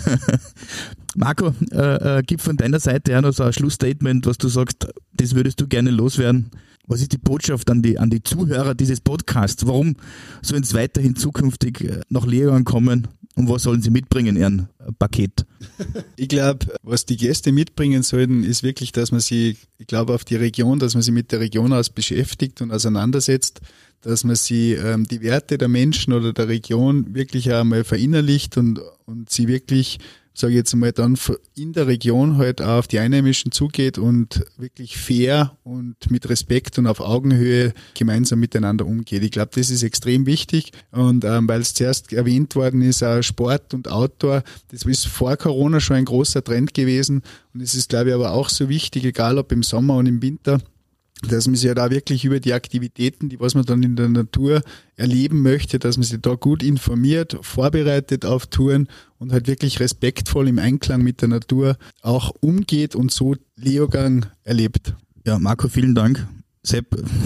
Marco, äh, äh, gib von deiner Seite her noch so ein Schlussstatement, was du sagst, das würdest du gerne loswerden. Was ist die Botschaft an die, an die Zuhörer dieses Podcasts? Warum sollen sie weiterhin zukünftig nach Lehrgang kommen und was sollen sie mitbringen in ihrem Paket? Ich glaube, was die Gäste mitbringen sollten, ist wirklich, dass man sich, ich glaube, auf die Region, dass man sich mit der Region aus beschäftigt und auseinandersetzt, dass man sie ähm, die Werte der Menschen oder der Region wirklich einmal verinnerlicht und, und sie wirklich, sage ich jetzt mal, dann in der Region halt auch auf die Einheimischen zugeht und wirklich fair und mit Respekt und auf Augenhöhe gemeinsam miteinander umgeht. Ich glaube, das ist extrem wichtig, und ähm, weil es zuerst erwähnt worden ist, auch Sport und Outdoor, das ist vor Corona schon ein großer Trend gewesen, und es ist, glaube ich, aber auch so wichtig, egal ob im Sommer und im Winter, dass man sich ja da wirklich über die Aktivitäten, die was man dann in der Natur erleben möchte, dass man sich da gut informiert, vorbereitet auf Touren und halt wirklich respektvoll im Einklang mit der Natur auch umgeht und so Leogang erlebt. Ja, Marco, vielen Dank. Sepp,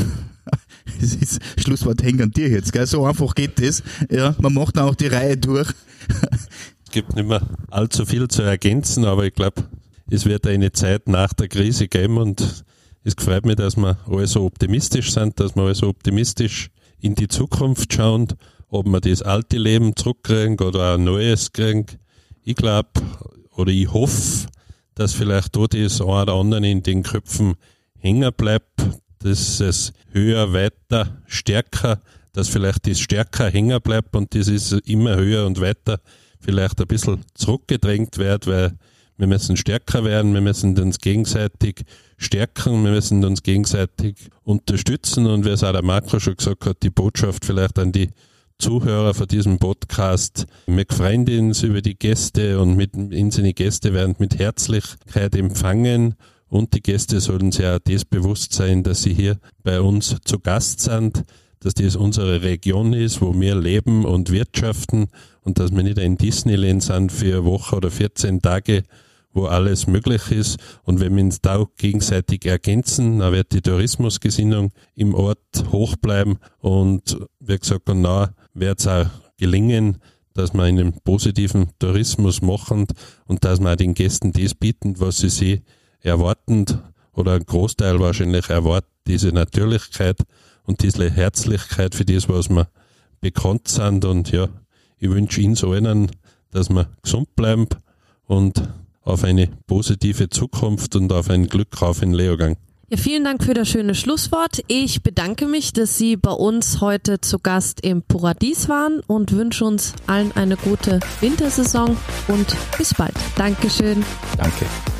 es ist Schlusswort hängen an dir jetzt, gell? So einfach geht das. Ja, man macht auch die Reihe durch. Es gibt nicht mehr allzu viel zu ergänzen, aber ich glaube, es wird eine Zeit nach der Krise geben und es freut mich, dass wir alle so optimistisch sind, dass wir alle so optimistisch in die Zukunft schauen, ob wir das alte Leben zurückkriegen oder ein neues kriegen. Ich glaube oder ich hoffe, dass vielleicht da das eine oder andere in den Köpfen hängen bleibt, dass es höher, weiter, stärker, dass vielleicht das stärker hängen bleibt und das ist immer höher und weiter vielleicht ein bisschen zurückgedrängt wird, weil wir müssen stärker werden, wir müssen uns gegenseitig stärken, wir müssen uns gegenseitig unterstützen und wie es auch der Marco schon gesagt hat, die Botschaft vielleicht an die Zuhörer von diesem Podcast. Wir freuen uns über die Gäste und mit unsere Gäste werden mit Herzlichkeit empfangen und die Gäste sollen sich auch das bewusst sein, dass sie hier bei uns zu Gast sind, dass das unsere Region ist, wo wir leben und wirtschaften und dass wir nicht ein Disneyland sind für eine Woche oder vierzehn Tage, wo alles möglich ist. Und wenn wir uns da gegenseitig ergänzen, dann wird die Tourismusgesinnung im Ort hoch bleiben und wie gesagt, genau wird es auch gelingen, dass wir einen positiven Tourismus machen und dass wir auch den Gästen das bieten, was sie sich erwarten oder ein Großteil wahrscheinlich erwartet, diese Natürlichkeit und diese Herzlichkeit für das, was wir bekannt sind. Und ja, ich wünsche Ihnen so allen, dass wir gesund bleiben und auf eine positive Zukunft und auf ein Glück auf den Leogang. Ja, vielen Dank für das schöne Schlusswort. Ich bedanke mich, dass Sie bei uns heute zu Gast im Paradies waren und wünsche uns allen eine gute Wintersaison und bis bald. Dankeschön. Danke.